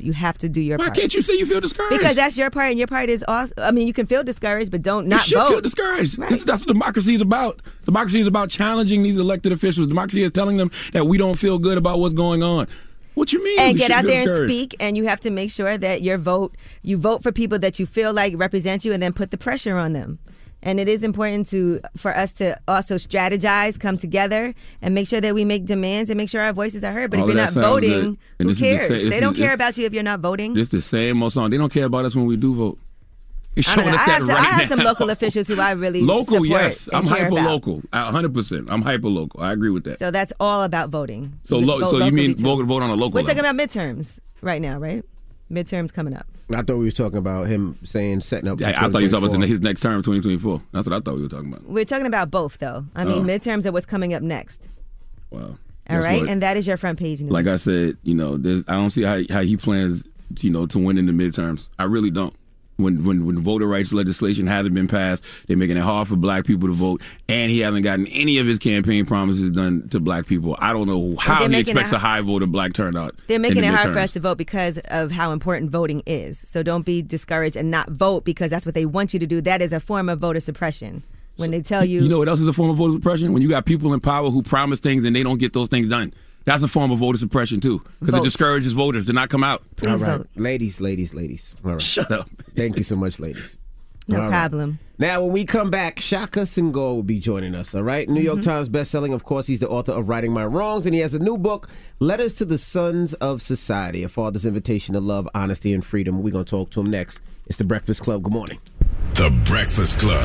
You have to do your Why part. can't you say you feel discouraged? Because that's your part, and your part is also. I mean, you can feel discouraged, but don't not you should vote. feel discouraged. Right. This, that's what democracy is about. Democracy is about challenging these elected officials. Democracy is telling them that we don't feel good about what's going on. What you mean? And we get should out feel there and discouraged? speak, and you have to make sure that your vote, you vote for people that you feel like represent you, and then put the pressure on them. And it is important to for us to also strategize, come together, and make sure that we make demands and make sure our voices are heard. But All if you're of not that sounds voting, good. And who this is the cares? sa- this They is- don't care this- about you if you're not voting. It's the same old song. They don't care about us when we do vote. It's I don't showing know. us I that have, some, right I have now. some local officials who I really Local, support yes. and I'm care hyper about. local. one hundred percent. I'm hyper local. I agree with that. So that's all about voting. So, Vote lo- so you locally mean too. vote, vote on a local We're level? talking about midterms right now, right? Midterms coming up. I thought we were talking about him saying setting up. I, I thought you were talking about the, his next term, twenty twenty-four. That's what I thought we were talking about. We're talking about both, though. I mean, Oh. midterms are what's coming up next. Wow. All That's right, what- and that is your front page news. Like I said, you know, there's, I don't see how how he plans, you know, to win in the midterms. I really don't. When when when voter rights legislation hasn't been passed, they're making it hard for black people to vote, and he hasn't gotten any of his campaign promises done to black people. I don't know how they're he making expects it- a high voter black turnout. They're in making the it hard midterms. for us to vote because of how important voting is. So don't be discouraged and not vote because that's what they want you to do. That is a form of voter suppression. When they tell you, You know what else is a form of voter suppression? When you got people in power who promise things and they don't get those things done. That's a form of voter suppression too, because it Vote. discourages voters to not come out. All right. Ladies, ladies, ladies. All right. Shut up. Thank you so much, ladies. No All right. problem. Now, when we come back, Shaka Singhal will be joining us, all right? New York Mm-hmm. Times bestselling, of course. He's the author of Righting My Wrongs, and he has a new book, Letters to the Sons of Society, A Father's Invitation to Love, Honesty, and Freedom. We're going to talk to him next. It's The Breakfast Club. Good morning. The Breakfast Club.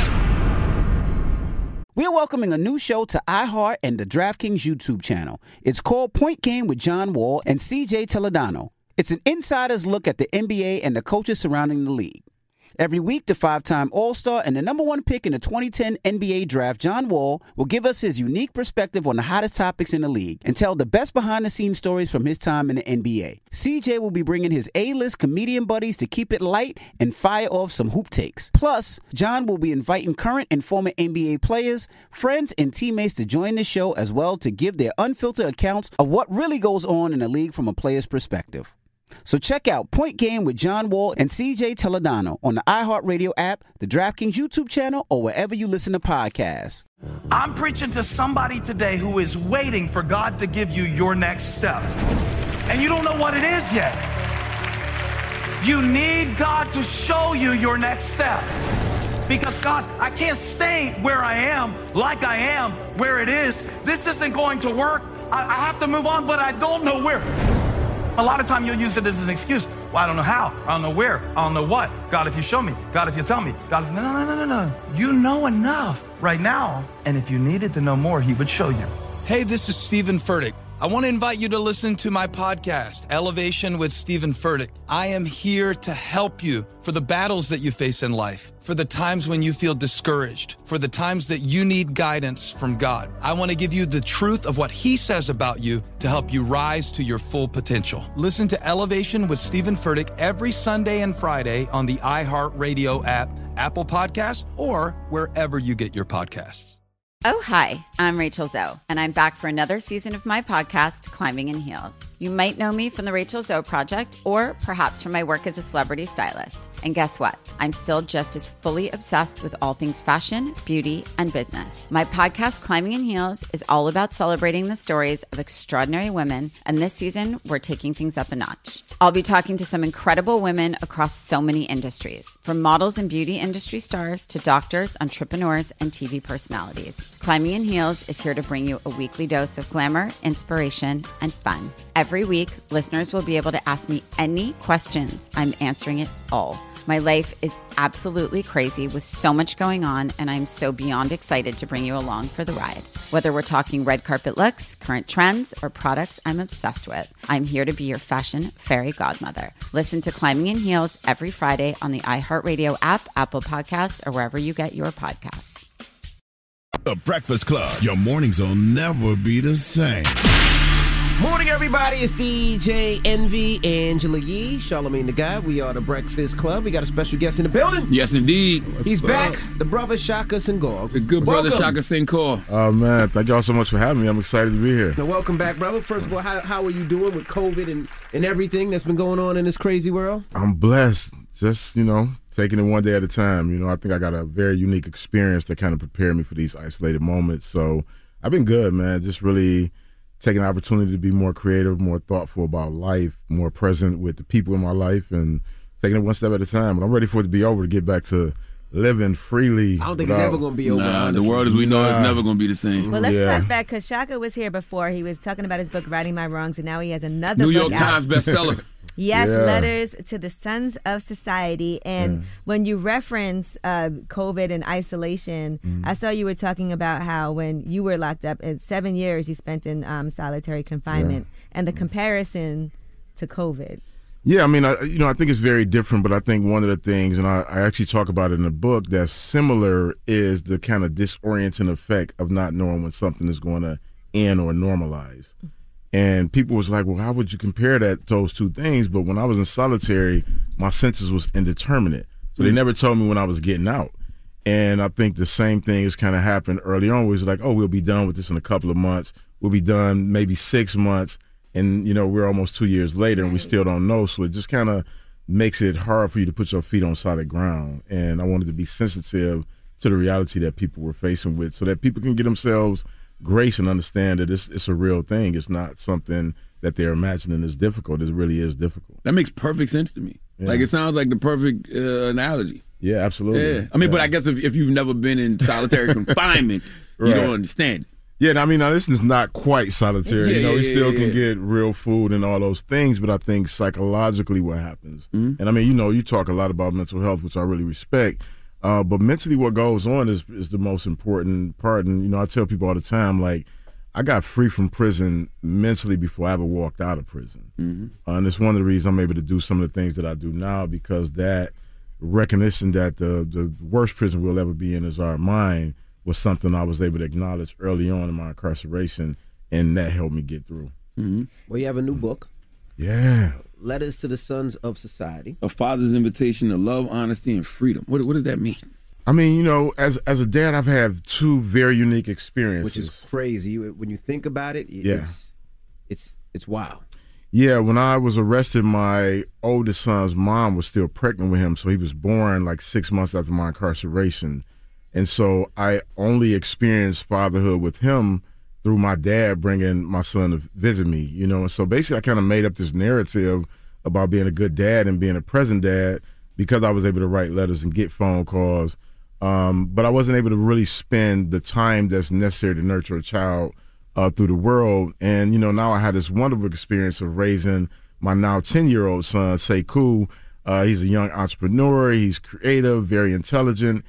We're welcoming a new show to iHeart and the DraftKings YouTube channel. It's called Point Game with John Wall and C J Toledano. It's an insider's look at the N B A and the coaches surrounding the league. Every week, the five-time All-Star and the number one pick in the twenty ten N B A draft, John Wall, will give us his unique perspective on the hottest topics in the league and tell the best behind-the-scenes stories from his time in the N B A. C J will be bringing his A-list comedian buddies to keep it light and fire off some hoop takes. Plus, John will be inviting current and former N B A players, friends, and teammates to join the show as well to give their unfiltered accounts of what really goes on in the league from a player's perspective. So check out Point Game with John Wall and C J Toledano on the iHeartRadio app, the DraftKings YouTube channel, or wherever you listen to podcasts. I'm preaching to somebody today who is waiting for God to give you your next step. And you don't know what it is yet. You need God to show you your next step. Because God, I can't stay where I am, like I am, where it is. This isn't going to work. I, I have to move on, but I don't know where. A lot of time you'll use it as an excuse. Well, I don't know how. I don't know where. I don't know what. God, if you show me. God, if you tell me. God, if... No, no, no, no, no. You know enough right now. And if you needed to know more, he would show you. Hey, this is Stephen Furtick. I want to invite you to listen to my podcast, Elevation with Stephen Furtick. I am here to help you for the battles that you face in life, for the times when you feel discouraged, for the times that you need guidance from God. I want to give you the truth of what he says about you to help you rise to your full potential. Listen to Elevation with Stephen Furtick every Sunday and Friday on the iHeartRadio app, Apple Podcasts, or wherever you get your podcasts. Oh, hi, I'm Rachel Zoe, and I'm back for another season of my podcast, Climbing in Heels. You might know me from the Rachel Zoe Project, or perhaps from my work as a celebrity stylist. And guess what? I'm still just as fully obsessed with all things fashion, beauty, and business. My podcast, Climbing in Heels, is all about celebrating the stories of extraordinary women, and this season, we're taking things up a notch. I'll be talking to some incredible women across so many industries, from models and beauty industry stars to doctors, entrepreneurs, and T V personalities. Climbing in Heels is here to bring you a weekly dose of glamour, inspiration, and fun. Every week, listeners will be able to ask me any questions. I'm answering it all. My life is absolutely crazy with so much going on, and I'm so beyond excited to bring you along for the ride. Whether we're talking red carpet looks, current trends, or products I'm obsessed with, I'm here to be your fashion fairy godmother. Listen to Climbing in Heels every Friday on the iHeartRadio app, Apple Podcasts, or wherever you get your podcasts. The Breakfast Club. Your mornings will never be the same. Morning, everybody? It's D J Envy, Angela Yee, Charlamagne the Guy. We are the Breakfast Club. We got a special guest in the building. Yes, indeed. He's back. The brother Shaka Senghor. The good brother Welcome. Shaka Senghor. Oh, man. Thank y'all so much for having me. I'm excited to be here. Now, welcome back, brother. First of all, how, how are you doing with COVID and, and everything that's been going on in this crazy world? I'm blessed. Just, you know, taking it one day at a time. You know, I think I got a very unique experience that kind of prepared me for these isolated moments. So I've been good, man. Just really taking the opportunity to be more creative, more thoughtful about life, more present with the people in my life, and taking it one step at a time. And I'm ready for it to be over to get back to living freely. I don't think without, it's ever going to be over. Nah, the world as we know nah. is never going to be the same. Well, let's Yeah. flash back because Shaka was here before. He was talking about his book, Righting My Wrongs, and now he has another New book York out. Times bestseller. Yes, Yeah. Letters to the Sons of Society. And Yeah. when you reference uh, COVID and isolation, Mm-hmm. I saw you were talking about how when you were locked up, in seven years you spent in um, solitary confinement, and the comparison to COVID. Yeah, I mean, I, you know, I think it's very different, but I think one of the things, and I, I actually talk about it in the book, that's similar is the kind of disorienting effect of not knowing when something is going to end or normalize. And people was like, well, how would you compare that those two things? But when I was in solitary, my senses was indeterminate. So they never told me when I was getting out. And I think the same thing has kind of happened early on. Where it's like, oh, we'll be done with this in a couple of months. We'll be done maybe six months. And, you know, we're almost two years later and we still don't know. So it just kind of makes it hard for you to put your feet on solid ground. And I wanted to be sensitive to the reality that people were facing with so that people can get themselves grace and understand that it's, it's a real thing. It's not something that they're imagining is difficult. It really is difficult. That makes perfect sense to me. Yeah. Like, it sounds like the perfect uh, analogy. Yeah, absolutely. Yeah. I mean, yeah. but I guess if, if you've never been in solitary confinement, Right. you don't understand. Yeah, and I mean, now this is not quite solitary. Yeah, you know, yeah, we still yeah, can yeah. get real food and all those things, but I think psychologically what happens, Mm-hmm. and I mean, you know, you talk a lot about mental health, which I really respect, uh, but mentally what goes on is, is the most important part. And, you know, I tell people all the time, like, I got free from prison mentally before I ever walked out of prison. Mm-hmm. Uh, and it's one of the reasons I'm able to do some of the things that I do now, because that recognition that the, the worst prison we'll ever be in is our mind was something I was able to acknowledge early on in my incarceration, and that helped me get through. Mm-hmm. Well, you have a new book, Yeah. Letters to the Sons of Society. A father's invitation to love, honesty, and freedom. What, what does that mean? I mean, you know, as as a dad, I've had two very unique experiences. Which is crazy. You- When you think about it, Yeah. it's it's it's wild. Yeah, when I was arrested, my oldest son's mom was still pregnant with him, so he was born like six months after my incarceration. And so I only experienced fatherhood with him through my dad bringing my son to visit me, you know. And so basically I kind of made up this narrative about being a good dad and being a present dad because I was able to write letters and get phone calls. Um, but I wasn't able to really spend the time that's necessary to nurture a child uh, through the world. And, you know, now I had this wonderful experience of raising my now ten-year-old son, Sekou. Uh, he's a young entrepreneur. He's creative, very intelligent,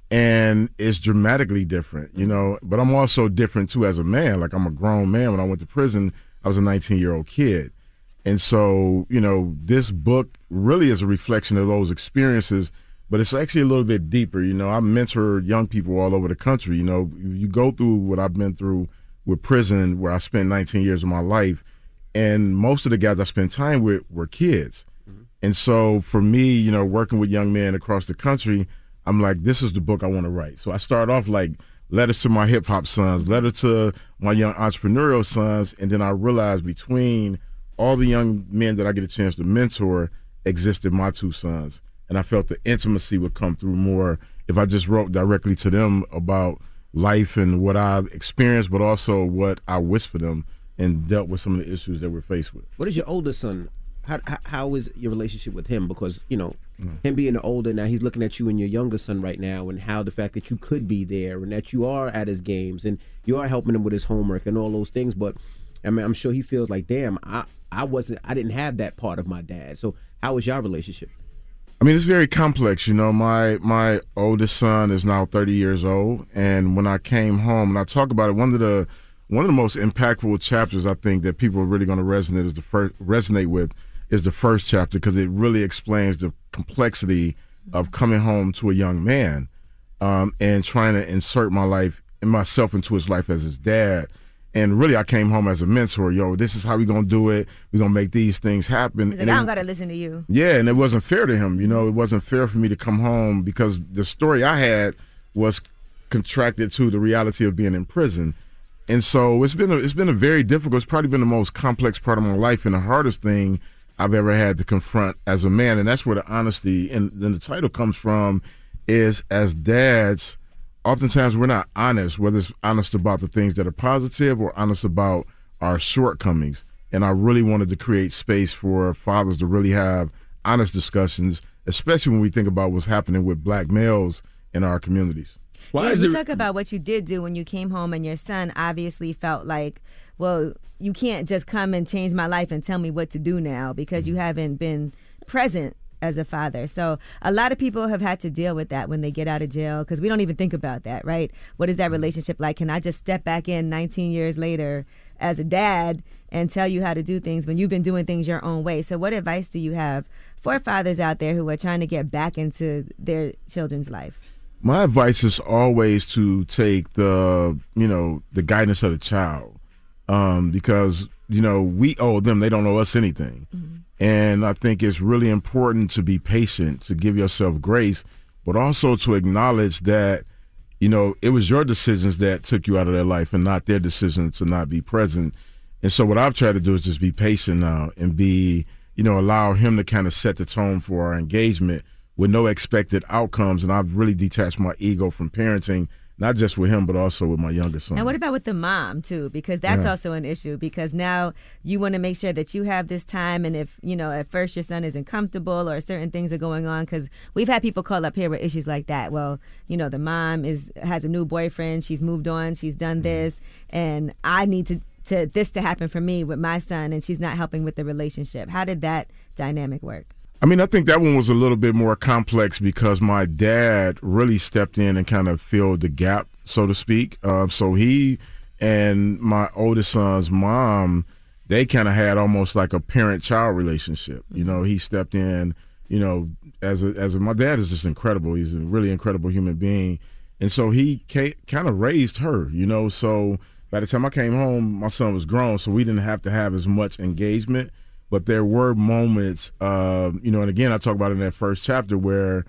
and it's dramatically different, you know. But I'm also different, too, as a man. Like, I'm a grown man. When I went to prison, I was a nineteen-year-old kid. And so, you know, this book really is a reflection of those experiences, but it's actually a little bit deeper. You know, I mentor young people all over the country. You know, you go through what I've been through with prison, where I spent nineteen years of my life, and most of the guys I spent time with were kids. Mm-hmm. And so for me, you know, working with young men across the country, I'm like, this is the book I want to write. So I start off like letters to my hip hop sons, letter to my young entrepreneurial sons, and then I realized between all the young men that I get a chance to mentor existed my two sons. And I felt the intimacy would come through more if I just wrote directly to them about life and what I've experienced, but also what I wish for them, and dealt with some of the issues that we're faced with. What is your oldest son? How how, how is your relationship with him? Because, you know, mm. him being older now, he's looking at you and your younger son right now, and how the fact that you could be there and that you are at his games and you are helping him with his homework and all those things. But I mean, I'm sure he feels like, damn, I, I wasn't, I didn't have that part of my dad. So how is your relationship? I mean, it's very complex. You know, my my oldest son is now thirty years old, and when I came home, and I talk about it, one of the one of the most impactful chapters I think that people are really going to resonate is the first resonate with is the first chapter, because it really explains the complexity of coming home to a young man um, and trying to insert my life and myself into his life as his dad. And really, I came home as a mentor. Yo, this is how we gonna do it. We're gonna make these things happen. He's like, And I it- don't gotta listen to you. yeah, and it wasn't fair to him. You know, it wasn't fair for me to come home because the story I had was contracted to the reality of being in prison. And so it's been a, it's been a very difficult, it's probably been the most complex part of my life and the hardest thing I've ever had to confront as a man. And that's where the honesty and then the title comes from is as dads, oftentimes we're not honest, whether it's honest about the things that are positive or honest about our shortcomings. And I really wanted to create space for fathers to really have honest discussions, especially when we think about what's happening with black males in our communities. Yeah, you talk about what you did do when you came home, and your son obviously felt like, well, you can't just come and change my life and tell me what to do now because you haven't been present as a father. So a lot of people have had to deal with that when they get out of jail because we don't even think about that, right? What is that relationship like? Can I just step back in nineteen years later as a dad and tell you how to do things when you've been doing things your own way? So what advice do you have for fathers out there who are trying to get back into their children's life? My advice is always to take the, you know, the guidance of the child, um, because, you know, we owe them. They don't owe us anything. Mm-hmm. And I think it's really important to be patient, to give yourself grace, but also to acknowledge that, you know, it was your decisions that took you out of their life and not their decision to not be present. And so what I've tried to do is just be patient now and be, you know, allow him to kind of set the tone for our engagement with no expected outcomes. And I've really detached my ego from parenting, not just with him, but also with my younger son. And what about with the mom, too? Because that's Yeah. also an issue because now you want to make sure that you have this time. And if, you know, at first your son isn't comfortable or certain things are going on, because we've had people call up here with issues like that. Well, you know, the mom is has a new boyfriend. She's moved on. She's done this. And I need to, to this to happen for me with my son. And she's not helping with the relationship. How did that dynamic work? I mean, I think that one was a little bit more complex because my dad really stepped in and kind of filled the gap, so to speak. Uh, so he and my oldest son's mom, they kind of had almost like a parent-child relationship. You know, he stepped in, you know, as a, as a, my dad is just incredible. He's a really incredible human being. And so he kind of raised her, you know. So by the time I came home, my son was grown, so we didn't have to have as much engagement. But there were moments, uh, you know, and again, I talk about in that first chapter where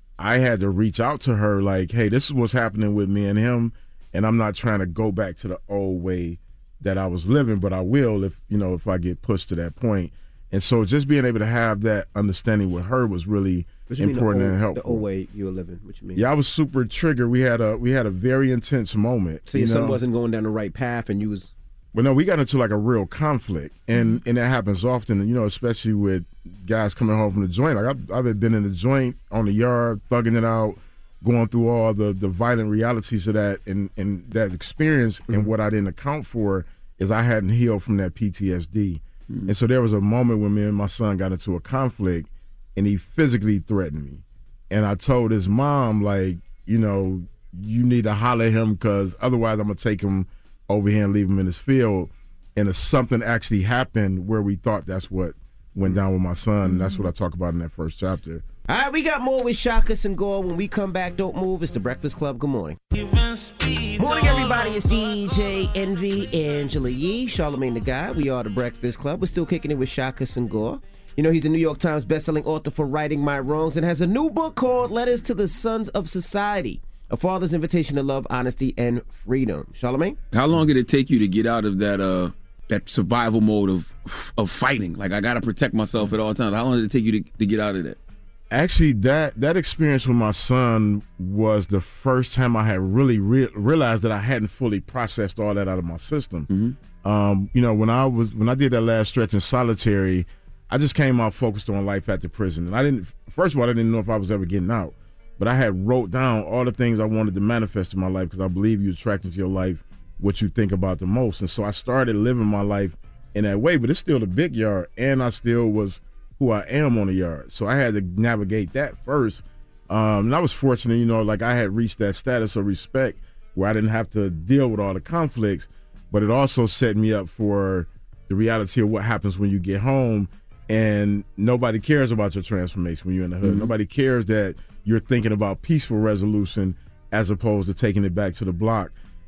I had to reach out to her like, hey, this is what's happening with me and him, and I'm not trying to go back to the old way that I was living, but I will if, you know, if I get pushed to that point. And so just being able to have that understanding with her was really What you mean important the old, and helpful. The old way you were living. What you mean? Yeah, I was super triggered. We had a we had a very intense moment. So your you son know? wasn't going down the right path, and you was. But no, we got into like a real conflict, and and that happens often. You know, especially with guys coming home from the joint. Like I've, I've been in the joint on the yard, thugging it out, going through all the the violent realities of that, and and that experience. Mm-hmm. And what I didn't account for is I hadn't healed from that P T S D. Mm-hmm. And so there was a moment when me and my son got into a conflict, and he physically threatened me. And I told his mom, like, you know, you need to holler at him because otherwise I'm gonna take him over here and leave him in his field. And if something actually happened where we thought that's what went down with my son, and that's what I talk about in that first chapter. All right, we got more with Shaka Senghor. When we come back, don't move. It's the Breakfast Club. Good morning. Morning, everybody. It's D J Envy, Angela Yee, Charlamagne the Guy. We are the Breakfast Club. We're still kicking it with Shaka Senghor. You know, he's a New York Times bestselling author for Righting My Wrongs and has a new book called Letters to the Sons of Society, a father's invitation to love, honesty, and freedom. Charlamagne? How long did it take you to get out of that uh, that survival mode of of fighting? Like, I got to protect myself at all times. How long did it take you to, to get out of that? Actually, that that experience with my son was the first time I had really re- realized that I hadn't fully processed all that out of my system. Mm-hmm. Um, you know, when I was when I did that last stretch in solitary, I just came out focused on life at the prison, and I didn't. First of all, I didn't know if I was ever getting out, but I had wrote down all the things I wanted to manifest in my life because I believe you attract into your life what you think about the most, and so I started living my life in that way. But it's still the big yard, and I still was who I am on the yard. So I had to navigate that first. Um, and I was fortunate, you know, like I had reached that status of respect where I didn't have to deal with all the conflicts, but it also set me up for the reality of what happens when you get home and nobody cares about your transformation when you're in the hood. Mm-hmm. Nobody cares that you're thinking about peaceful resolution as opposed to taking it back to the block.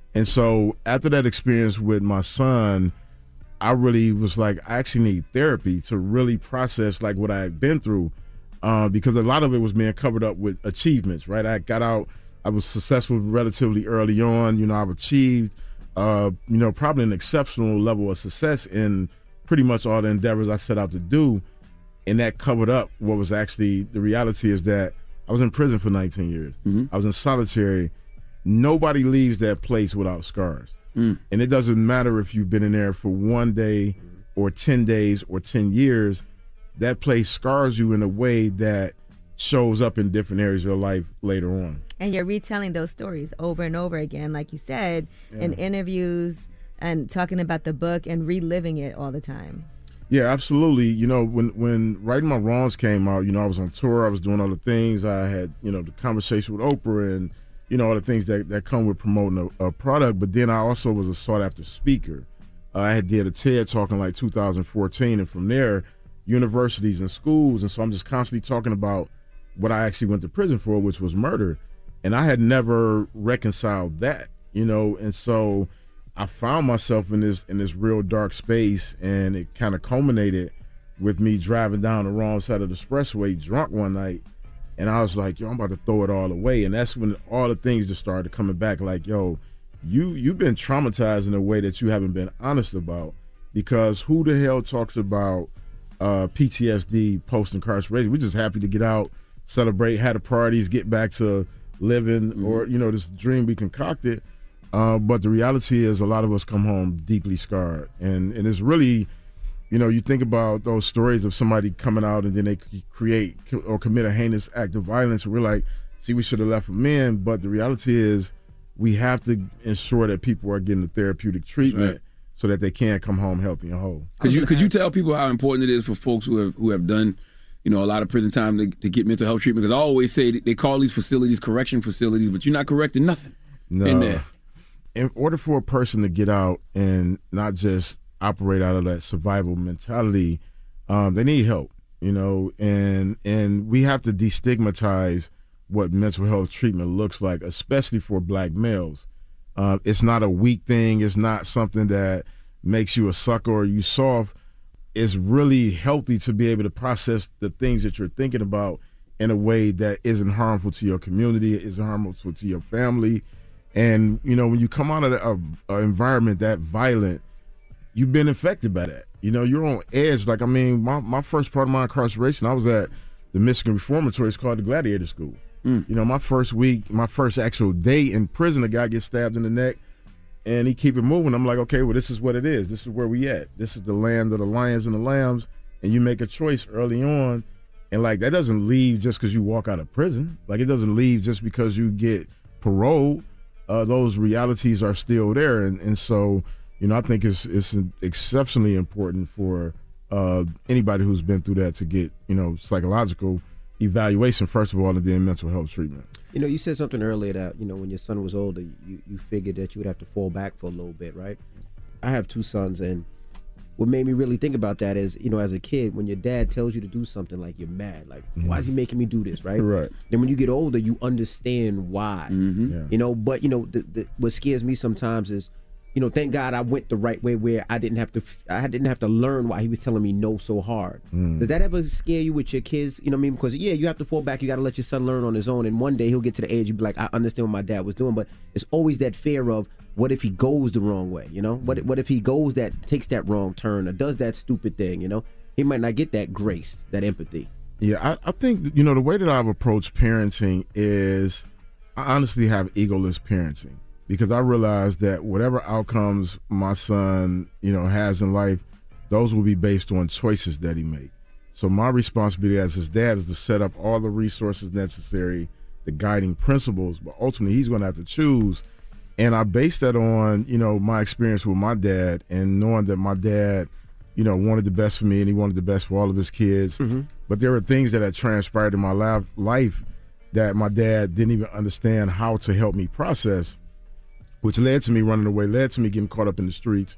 And so after that experience with my son, I really was like, I actually need therapy to really process like what I had been through, uh, because a lot of it was being covered up with achievements, right? I got out, I was successful relatively early on. You know, I've achieved, uh, you know, probably an exceptional level of success in pretty much all the endeavors I set out to do. And that covered up what was actually, the reality is that I was in prison for nineteen years. Mm-hmm. I was in solitary. Nobody leaves that place without scars. Mm. And it doesn't matter if you've been in there for one day or ten days or ten years, that place scars you in a way that shows up in different areas of your life later on. And you're retelling those stories over and over again, like you said, yeah. in interviews and talking about the book and reliving it all the time. Yeah, absolutely. You know, when, when Righting My Wrongs came out, you know, I was on tour, I was doing all the things. I had, you know, the conversation with Oprah and, you know, all the things that, that come with promoting a, a product. But then I also was a sought-after speaker. Uh, I had did a TED Talk in like two thousand fourteen, and from there, universities and schools. And so I'm just constantly talking about what I actually went to prison for, which was murder. And I had never reconciled that, you know, and so I found myself in this in this real dark space, and it kind of culminated with me driving down the wrong side of the expressway drunk one night. And I was like, yo, I'm about to throw it all away. And that's when all the things just started coming back. Like, yo, you, you've been traumatized in a way that you haven't been honest about, because who the hell talks about uh, P T S D post-incarceration? We're just happy to get out, celebrate, have the parties, get back to living, mm-hmm. or, you know, this dream we concocted. Uh, but the reality is a lot of us come home deeply scarred. And, and it's really... You know, you think about those stories of somebody coming out and then they create or commit a heinous act of violence. We're like, see, we should have left them in. But the reality is we have to ensure that people are getting the therapeutic treatment right. so that they can come home healthy and whole. Could you could you tell people how important it is for folks who have who have done, you know, a lot of prison time to, to get mental health treatment? Because I always say they call these facilities correction facilities, but you're not correcting nothing no. in there. In order for a person to get out and not just operate out of that survival mentality, um, they need help, you know, and and we have to destigmatize what mental health treatment looks like, especially for black males. Uh, it's not a weak thing. It's not something that makes you a sucker or you soft. It's really healthy to be able to process the things that you're thinking about in a way that isn't harmful to your community, isn't harmful to your family. And, you know, when you come out of an environment that violent, you've been infected by that. You know, you're on edge. Like, I mean, my, my first part of my incarceration, I was at the Michigan Reformatory. It's called the Gladiator School. Mm. You know, my first week, my first actual day in prison, a guy gets stabbed in the neck, and he keep it moving. I'm like, okay, well, this is what it is. This is where we at. This is the land of the lions and the lambs, and you make a choice early on. And, like, that doesn't leave just because you walk out of prison. Like, it doesn't leave just because you get parole. Uh, those realities are still there. And, and so... You know, I think it's it's exceptionally important for uh, anybody who's been through that to get, you know, psychological evaluation, first of all, and then mental health treatment. You know, you said something earlier that, you know, when your son was older, you, you figured that you would have to fall back for a little bit, right? I have two sons, and what made me really think about that is, you know, as a kid, when your dad tells you to do something, like, you're mad. Like, mm-hmm. why is he making me do this, right? Right. Then when you get older, you understand why. Mm-hmm. Yeah. You know, but, you know, the, the, what scares me sometimes is, you know, thank God I went the right way where I didn't have to I didn't have to learn why he was telling me no so hard. Mm. Does that ever scare you with your kids? You know what I mean? Because, yeah, you have to fall back. You got to let your son learn on his own. And one day he'll get to the age you'll be like, I understand what my dad was doing. But it's always that fear of what if he goes the wrong way, you know? What, what if he goes that, takes that wrong turn or does that stupid thing, you know? He might not get that grace, that empathy. Yeah, I, I think, you know, the way that I've approached parenting is I honestly have egoless parenting. Because I realize that whatever outcomes my son, you know, has in life, those will be based on choices that he makes. So my responsibility as his dad is to set up all the resources necessary, the guiding principles, but ultimately he's going to have to choose. And I base that on, you know, my experience with my dad and knowing that my dad, you know, wanted the best for me and he wanted the best for all of his kids. Mm-hmm. But there were things that had transpired in my life that my dad didn't even understand how to help me process, which led to me running away, led to me getting caught up in the streets.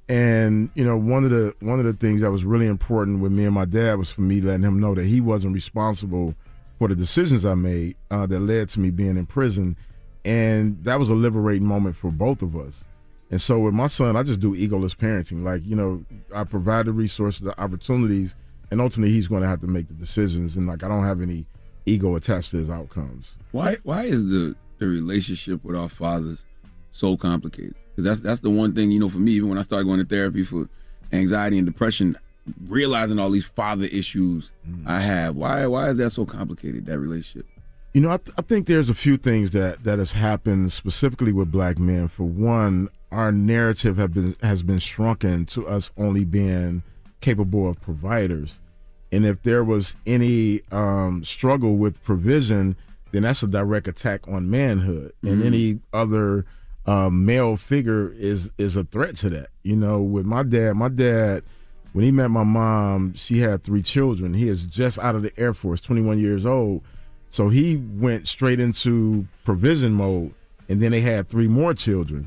And, you know, one of the one of the things that was really important with me and my dad was for me letting him know that he wasn't responsible for the decisions I made uh, that led to me being in prison. and that was a liberating moment for both of us. And so with my son, I just do egoless parenting. Like, you know, I provide the resources, the opportunities, and ultimately he's going to have to make the decisions. And like, I don't have any ego attached to his outcomes. Why Why is the, the relationship with our fathers so complicated? Because that's, that's the one thing, you know, for me, even when I started going to therapy for anxiety and depression, realizing all these father issues mm. I have, why why is that so complicated, that relationship? You know, I, th- I think there's a few things that, that has happened specifically with black men. For one, our narrative have been has been shrunken to us only being capable of providers. And if there was any um, struggle with provision, then that's a direct attack on manhood. Mm-hmm. And any other um, male figure is is a threat to that. You know, with my dad, my dad, when he met my mom, she had three children. He is just out of the Air Force, twenty-one years old. So he went straight into provision mode, and then they had three more children.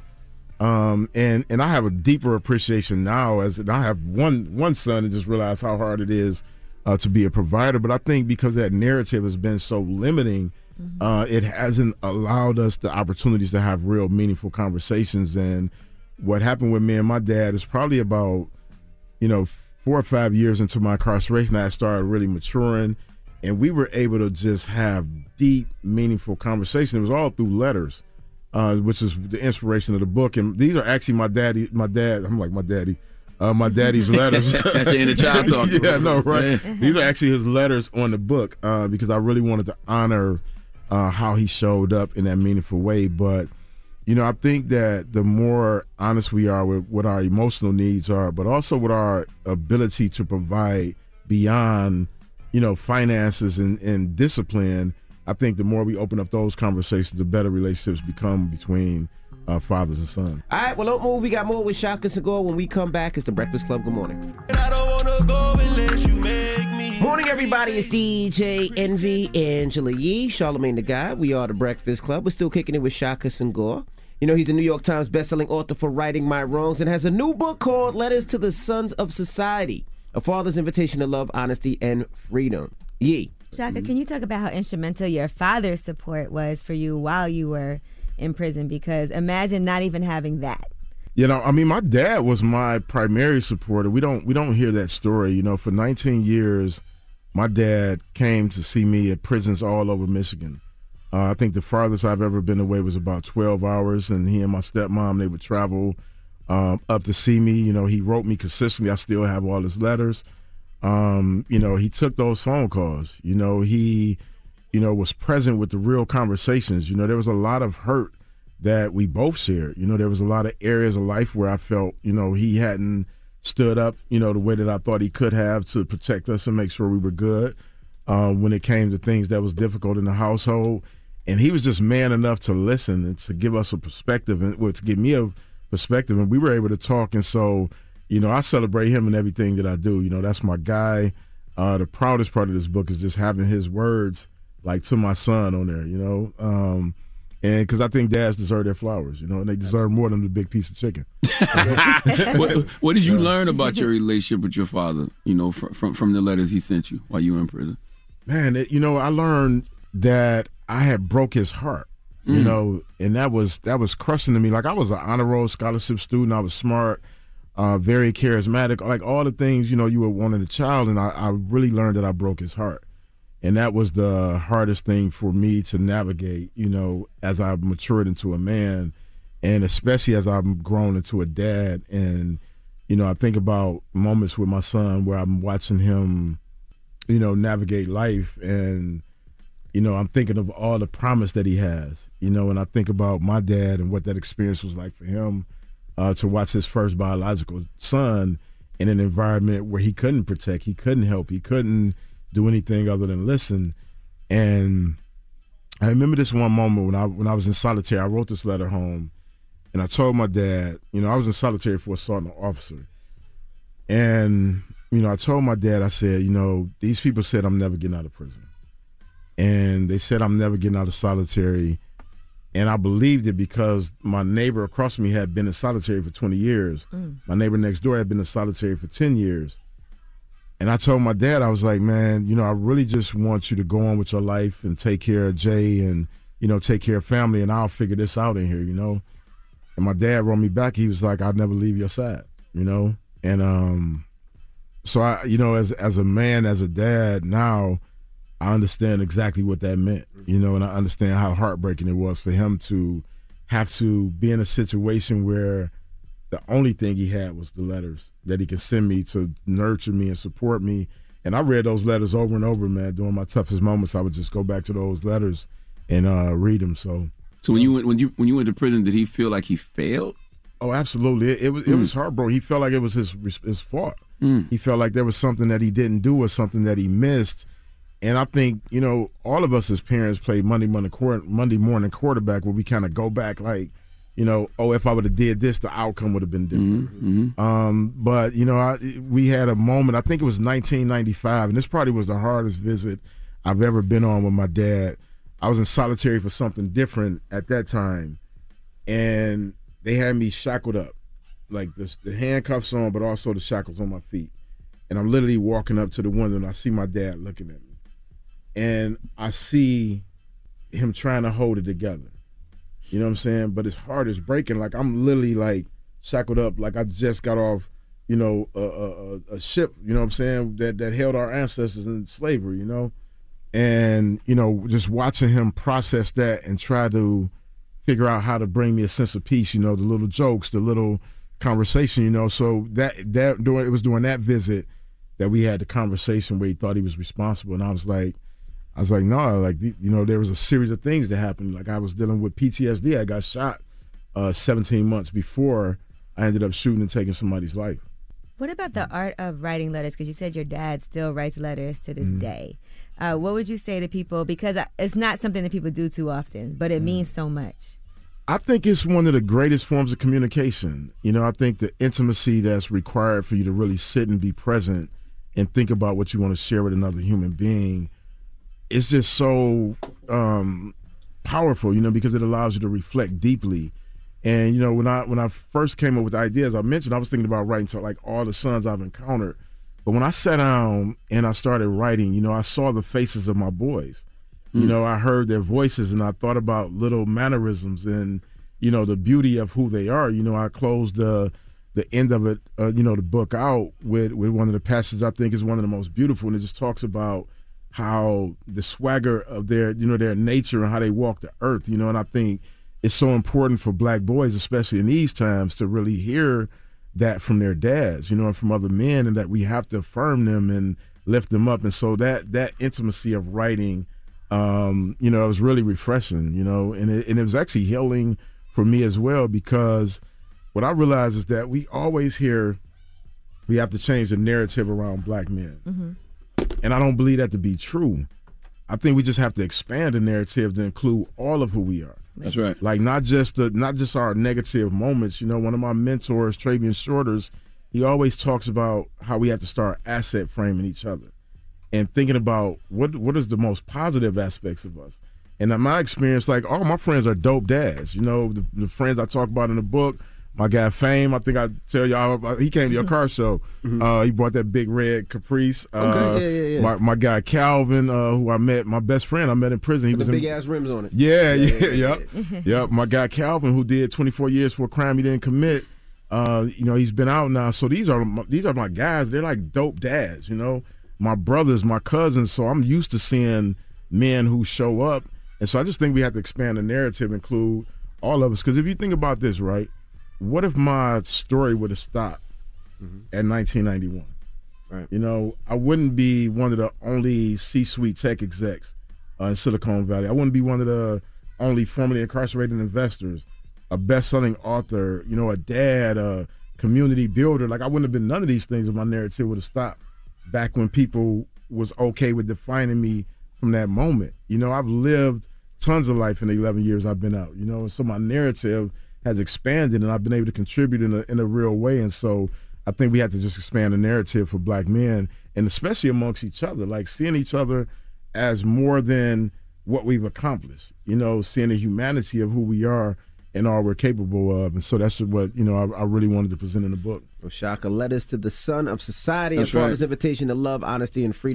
Um, and, and I have a deeper appreciation now as and I have one one son and just realized how hard it is uh, to be a provider. But I think because that narrative has been so limiting, mm-hmm. uh, it hasn't allowed us the opportunities to have real meaningful conversations. And what happened with me and my dad is probably about, you know, four or five years into my incarceration, I started really maturing. And we were able to just have deep, meaningful conversation. It was all through letters. Uh, which is the inspiration of the book, and these are actually my daddy. My dad, I'm like my daddy. Uh, my daddy's letters. That's the inner child talk. Yeah, no, right. These are actually his letters on the book uh, because I really wanted to honor uh, how he showed up in that meaningful way. But you know, I think that the more honest we are with what our emotional needs are, but also with our ability to provide beyond, you know, finances and, and discipline. I think the more we open up those conversations, the better relationships become between uh, fathers and sons. All right, well, don't move. We got more with Shaka Senghor. When we come back, it's The Breakfast Club. Good morning. Morning, everybody. It's D J Envy, Angela Yee, Charlamagne the God. We are The Breakfast Club. We're still kicking it with Shaka Senghor. You know, he's a New York Times bestselling author for Righting My Wrongs and has a new book called Letters to the Sons of Society, A Father's Invitation to Love, Honesty, and Freedom. Yee. Shaka, mm-hmm. can you talk about how instrumental your father's support was for you while you were in prison? Because imagine not even having that. You know, I mean, my dad was my primary supporter. We don't we don't hear that story. You know, for nineteen years, my dad came to see me at prisons all over Michigan. Uh, I think the farthest I've ever been away was about twelve hours, and he and my stepmom, they would travel um, up to see me. You know, he wrote me consistently. I still have all his letters. Um, you know, he took those phone calls. You know, he, you know, was present with the real conversations. You know, there was a lot of hurt that we both shared. You know, there was a lot of areas of life where I felt, you know, he hadn't stood up, you know, the way that I thought he could have to protect us and make sure we were good um, when it came to things that was difficult in the household. And he was just man enough to listen and to give us a perspective and well, to give me a perspective. And we were able to talk. And so, you know, I celebrate him in everything that I do. You know, that's my guy. Uh, the proudest part of this book is just having his words, like, to my son on there, you know. Um, and because I think dads deserve their flowers, you know, and they deserve more than the big piece of chicken. what, what did you learn about your relationship with your father, you know, from, from, from the letters he sent you while you were in prison? Man, it, you know, I learned that I had broke his heart, you mm. know, and that was that was crushing to me. Like, I was an honor roll scholarship student. I was smart. Uh, very charismatic, like all the things, you know, you would want in a child. And I, I really learned that I broke his heart. And that was the hardest thing for me to navigate, you know, as I matured into a man and especially as I've grown into a dad. And, you know, I think about moments with my son where I'm watching him, you know, navigate life. And, you know, I'm thinking of all the promise that he has, you know, and I think about my dad and what that experience was like for him. Uh, to watch his first biological son in an environment where he couldn't protect, he couldn't help, he couldn't do anything other than listen. And I remember this one moment when I when I was in solitary. I wrote this letter home, and I told my dad, you know, I was in solitary for assault on an officer. And, you know, I told my dad, I said, you know, these people said I'm never getting out of prison. And they said I'm never getting out of solitary. And I believed it because my neighbor across from me had been in solitary for twenty years. Mm. My neighbor next door had been in solitary for ten years. And I told my dad, I was like, man, you know, I really just want you to go on with your life and take care of Jay and, you know, take care of family, and I'll figure this out in here, you know. And my dad wrote me back. He was like, "I'd never leave your side," you know. And um, so I, you know, as as a man, as a dad now, I understand exactly what that meant, you know, and I understand how heartbreaking it was for him to have to be in a situation where the only thing he had was the letters that he could send me to nurture me and support me. And I read those letters over and over, man. During my toughest moments, I would just go back to those letters and uh, read them. So, so when you went when you when you went to prison, did he feel like he failed? Oh, absolutely. It, it was it Mm. was heartbroken. He felt like it was his his fault. Mm. He felt like there was something that he didn't do or something that he missed. And I think, you know, all of us as parents play Monday morning quarter, Monday morning quarterback, where we kind of go back like, you know, oh, if I would have did this, the outcome would have been different. Mm-hmm. Um, but, you know, I, we had a moment, I think it was nineteen ninety-five, and this probably was the hardest visit I've ever been on with my dad. I was in solitary for something different at that time, and they had me shackled up, like the, the handcuffs on, but also the shackles on my feet. And I'm literally walking up to the window, and I see my dad looking at me. And I see him trying to hold it together. You know what I'm saying? But his heart is breaking. Like, I'm literally, like, shackled up like I just got off, you know, a, a, a ship, you know what I'm saying, that, that held our ancestors in slavery, you know? And, you know, just watching him process that and try to figure out how to bring me a sense of peace, you know, the little jokes, the little conversation, you know. So that, that during, it was during that visit that we had the conversation where he thought he was responsible. And I was like, I was like, no, like, you know, there was a series of things that happened. Like, I was dealing with P T S D. I got shot uh, seventeen months before I ended up shooting and taking somebody's life. What about the art of writing letters? Because you said your dad still writes letters to this Mhm. day. Uh, what would you say to people? Because I- it's not something that people do too often, but it means so much. I think it's one of the greatest forms of communication. You know, I think the intimacy that's required for you to really sit and be present and think about what you want to share with another human being, it's just so um, powerful, you know, because it allows you to reflect deeply. And, you know, when I when I first came up with ideas, I mentioned I was thinking about writing to, like, all the sons I've encountered. But when I sat down and I started writing, you know, I saw the faces of my boys. You Mm. know, I heard their voices, and I thought about little mannerisms and, you know, the beauty of who they are. You know, I closed the the end of it, uh, you know, the book out with, with one of the passages I think is one of the most beautiful, and it just talks about how the swagger of their, you know, their nature and how they walk the earth, you know. And I think it's so important for black boys, especially in these times, to really hear that from their dads, you know, and from other men, and that we have to affirm them and lift them up. And so that that intimacy of writing, um, you know, it was really refreshing, you know, and it, and it was actually healing for me as well, because what I realized is that we always hear we have to change the narrative around black men. Mm-hmm. And I don't believe that to be true. I think we just have to expand the narrative to include all of who we are. That's right. Like, not just the not just our negative moments. You know, one of my mentors, Travian Shorters, he always talks about how we have to start asset framing each other and thinking about what what is the most positive aspects of us. And in my experience, like, all my friends are dope dads. You know, the, the friends I talk about in the book, my guy Fame, I think I tell y'all, he came to your car show. Mm-hmm. Uh, he brought that big red Caprice. Uh, Okay, yeah, yeah, yeah. My, my guy Calvin, uh, who I met, my best friend, I met in prison. He With was the in, big ass rims on it. Yeah, yeah, Yeah, yeah, yep, yep. My guy Calvin, who did twenty-four years for a crime he didn't commit. Uh, you know, he's been out now. So these are my, these are my guys. They're like dope dads. You know, my brothers, my cousins. So I'm used to seeing men who show up, and so I just think we have to expand the narrative, include all of us. Because if you think about this, right? What if my story would have stopped mm-hmm. at nineteen ninety-one? Right. You know, I wouldn't be one of the only C-suite tech execs uh, in Silicon Valley. I wouldn't be one of the only formerly incarcerated investors, a best-selling author, you know, a dad, a community builder. Like, I wouldn't have been none of these things if my narrative would have stopped back when people was okay with defining me from that moment. You know, I've lived tons of life in the eleven years I've been out, you know, and so my narrative has expanded, and I've been able to contribute in a in a real way. And so I think we have to just expand the narrative for black men, and especially amongst each other, like seeing each other as more than what we've accomplished, you know, seeing the humanity of who we are and all we're capable of. And so that's what, you know, I, I really wanted to present in the book. Oshaka, letters to the son of society, That's a father's right. invitation to love, honesty, and freedom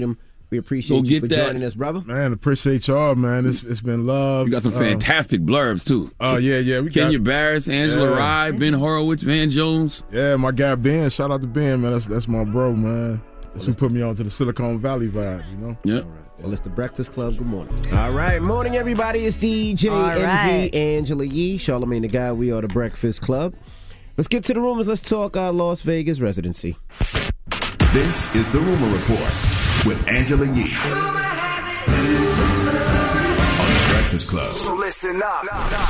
We appreciate Go you get for that. joining us, brother. Man, appreciate y'all, man. It's it's been love. You got some Uh, fantastic blurbs, too. Oh, yeah, yeah. We Kenya got, Barris, Angela Yeah. Rye, Ben Horowitz, Van Jones. Yeah, my guy Ben. Shout out to Ben, man. That's that's my bro, man. That's who put me on to the Silicon Valley vibes, you know? Yeah. Well, it's the Breakfast Club. Good morning. All right. Morning, everybody. It's D J All Envy, right. Angela Yee, Charlamagne the Guy. We are the Breakfast Club. Let's get to the rumors. Let's talk uh, Las Vegas residency. This is the Rumor Report with Angela Yee on the Breakfast Club. So listen up.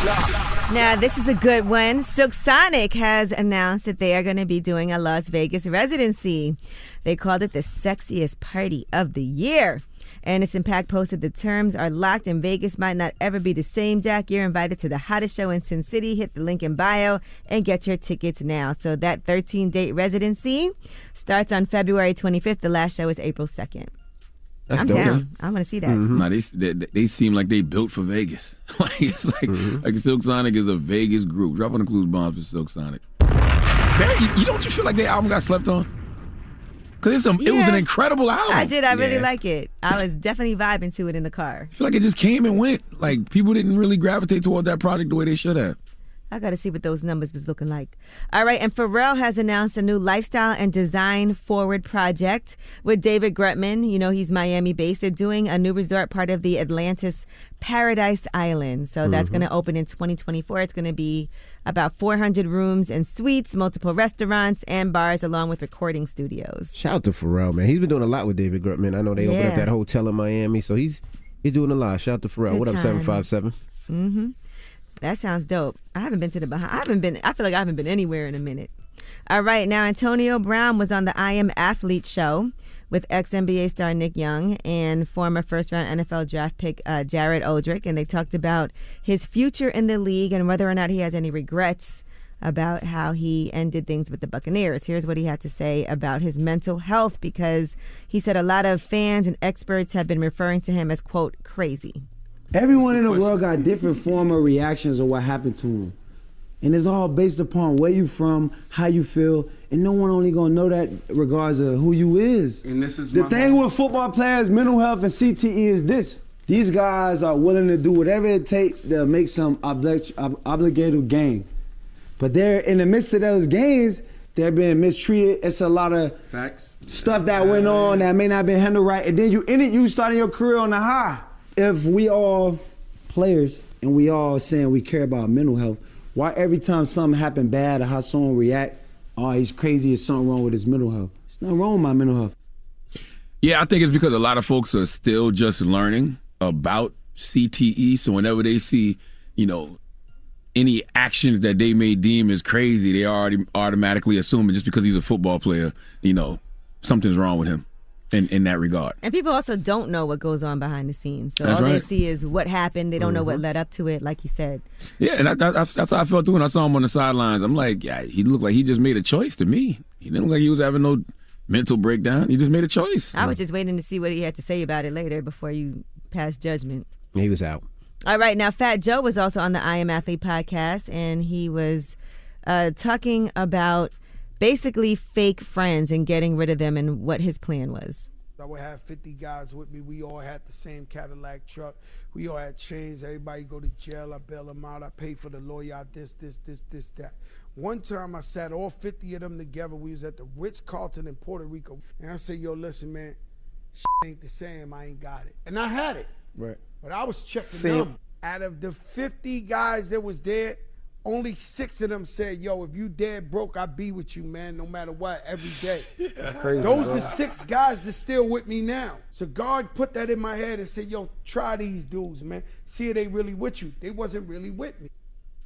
Now, this is a good one. Silk Sonic has announced that they are going to be doing a Las Vegas residency. They called it the sexiest party of the year. Anderson .Paak posted the terms are locked and Vegas might not ever be the same. Jack, you're invited to the hottest show in Sin City. Hit the link in bio and get your tickets now. So that thirteen-date residency starts on February twenty-fifth. The last show is April second. That's I'm dope. down. I want to see that. Mm-hmm. Nah, they, they they seem like they built for Vegas. Like it's like Mm-hmm. like Silk Sonic is a Vegas group. Drop on the clues bombs for Silk Sonic. Barry, you, you don't you feel like their album got slept on? Cause it's a, it was an Yeah. incredible album. I did. I really Yeah. like it. I was definitely vibing to it in the car. I feel like it just came and went. Like people didn't really gravitate toward that project the way they should have. I got to see what those numbers was looking like. All right, and Pharrell has announced a new lifestyle and design forward project with David Grutman. You know, he's Miami-based. They're doing a new resort part of the Atlantis Paradise Island. So that's Mhm. going to open in twenty twenty-four. It's going to be about four hundred rooms and suites, multiple restaurants and bars, along with recording studios. Shout out to Pharrell, man. He's been doing a lot with David Grutman. I know they opened Yeah. up that hotel in Miami, so he's he's doing a lot. Shout out to Pharrell. Good What up, time. seven five seven? Mm-hmm. That sounds dope. I haven't been to the Bahamas. I haven't been. I feel like I haven't been anywhere in a minute. All right, now Antonio Brown was on the I Am Athlete show with ex-N B A star Nick Young and former first-round N F L draft pick uh, Jared Odrick, and they talked about his future in the league and whether or not he has any regrets about how he ended things with the Buccaneers. Here's what he had to say about his mental health, because he said a lot of fans and experts have been referring to him as, quote, crazy. Everyone in the world got different form of reactions of what happened to him. And it's all based upon where you from, how you feel, and no one only gonna know that regardless of who you is. And this is The my thing with football players, mental health and C T E is this. These guys are willing to do whatever it takes to make some oblig- ob- obligated gain. But they're in the midst of those games, they're being mistreated. It's a lot of facts stuff that went on that may not have been handled right. And then you end it, you starting your career on the high. If we all players and we all saying we care about mental health, why every time something happen bad or how someone react, oh, he's crazy, there's something wrong with his mental health. It's nothing wrong with my mental health. Yeah, I think it's because a lot of folks are still just learning about C T E. So whenever they see, you know, any actions that they may deem as crazy, they already automatically assuming just because he's a football player, you know, something's wrong with him in, in that regard. And people also don't know what goes on behind the scenes. So That's all they right. see is what happened. They don't know what Mhm. led up to it, like you said. Yeah, and I, I, that's how I felt too when I saw him on the sidelines. I'm like, yeah, he looked like he just made a choice to me. He didn't look like he was having no mental breakdown. He just made a choice. I was just waiting to see what he had to say about it later before you pass judgment. He was out. All right, now Fat Joe was also on the I Am Athlete podcast, and he was uh, talking about basically fake friends and getting rid of them and what his plan was. I would have fifty guys with me. We all had the same Cadillac truck. We all had chains. Everybody go to jail. I bail them out. I pay for the lawyer. I this, this, this, this, that. One time I sat all fifty of them together. We was at the Ritz-Carlton in Puerto Rico. And I said, yo, listen, man, shit ain't the same. I ain't got it. And I had it. Right. But I was checking See, them. Out of the fifty guys that was there, only six of them said, yo, if you dead broke, I'll be with you, man, no matter what, every day. That's crazy, Those bro. are the six guys that's still with me now. So God put that in my head and said, yo, try these dudes, man. See if they really with you. They wasn't really with me.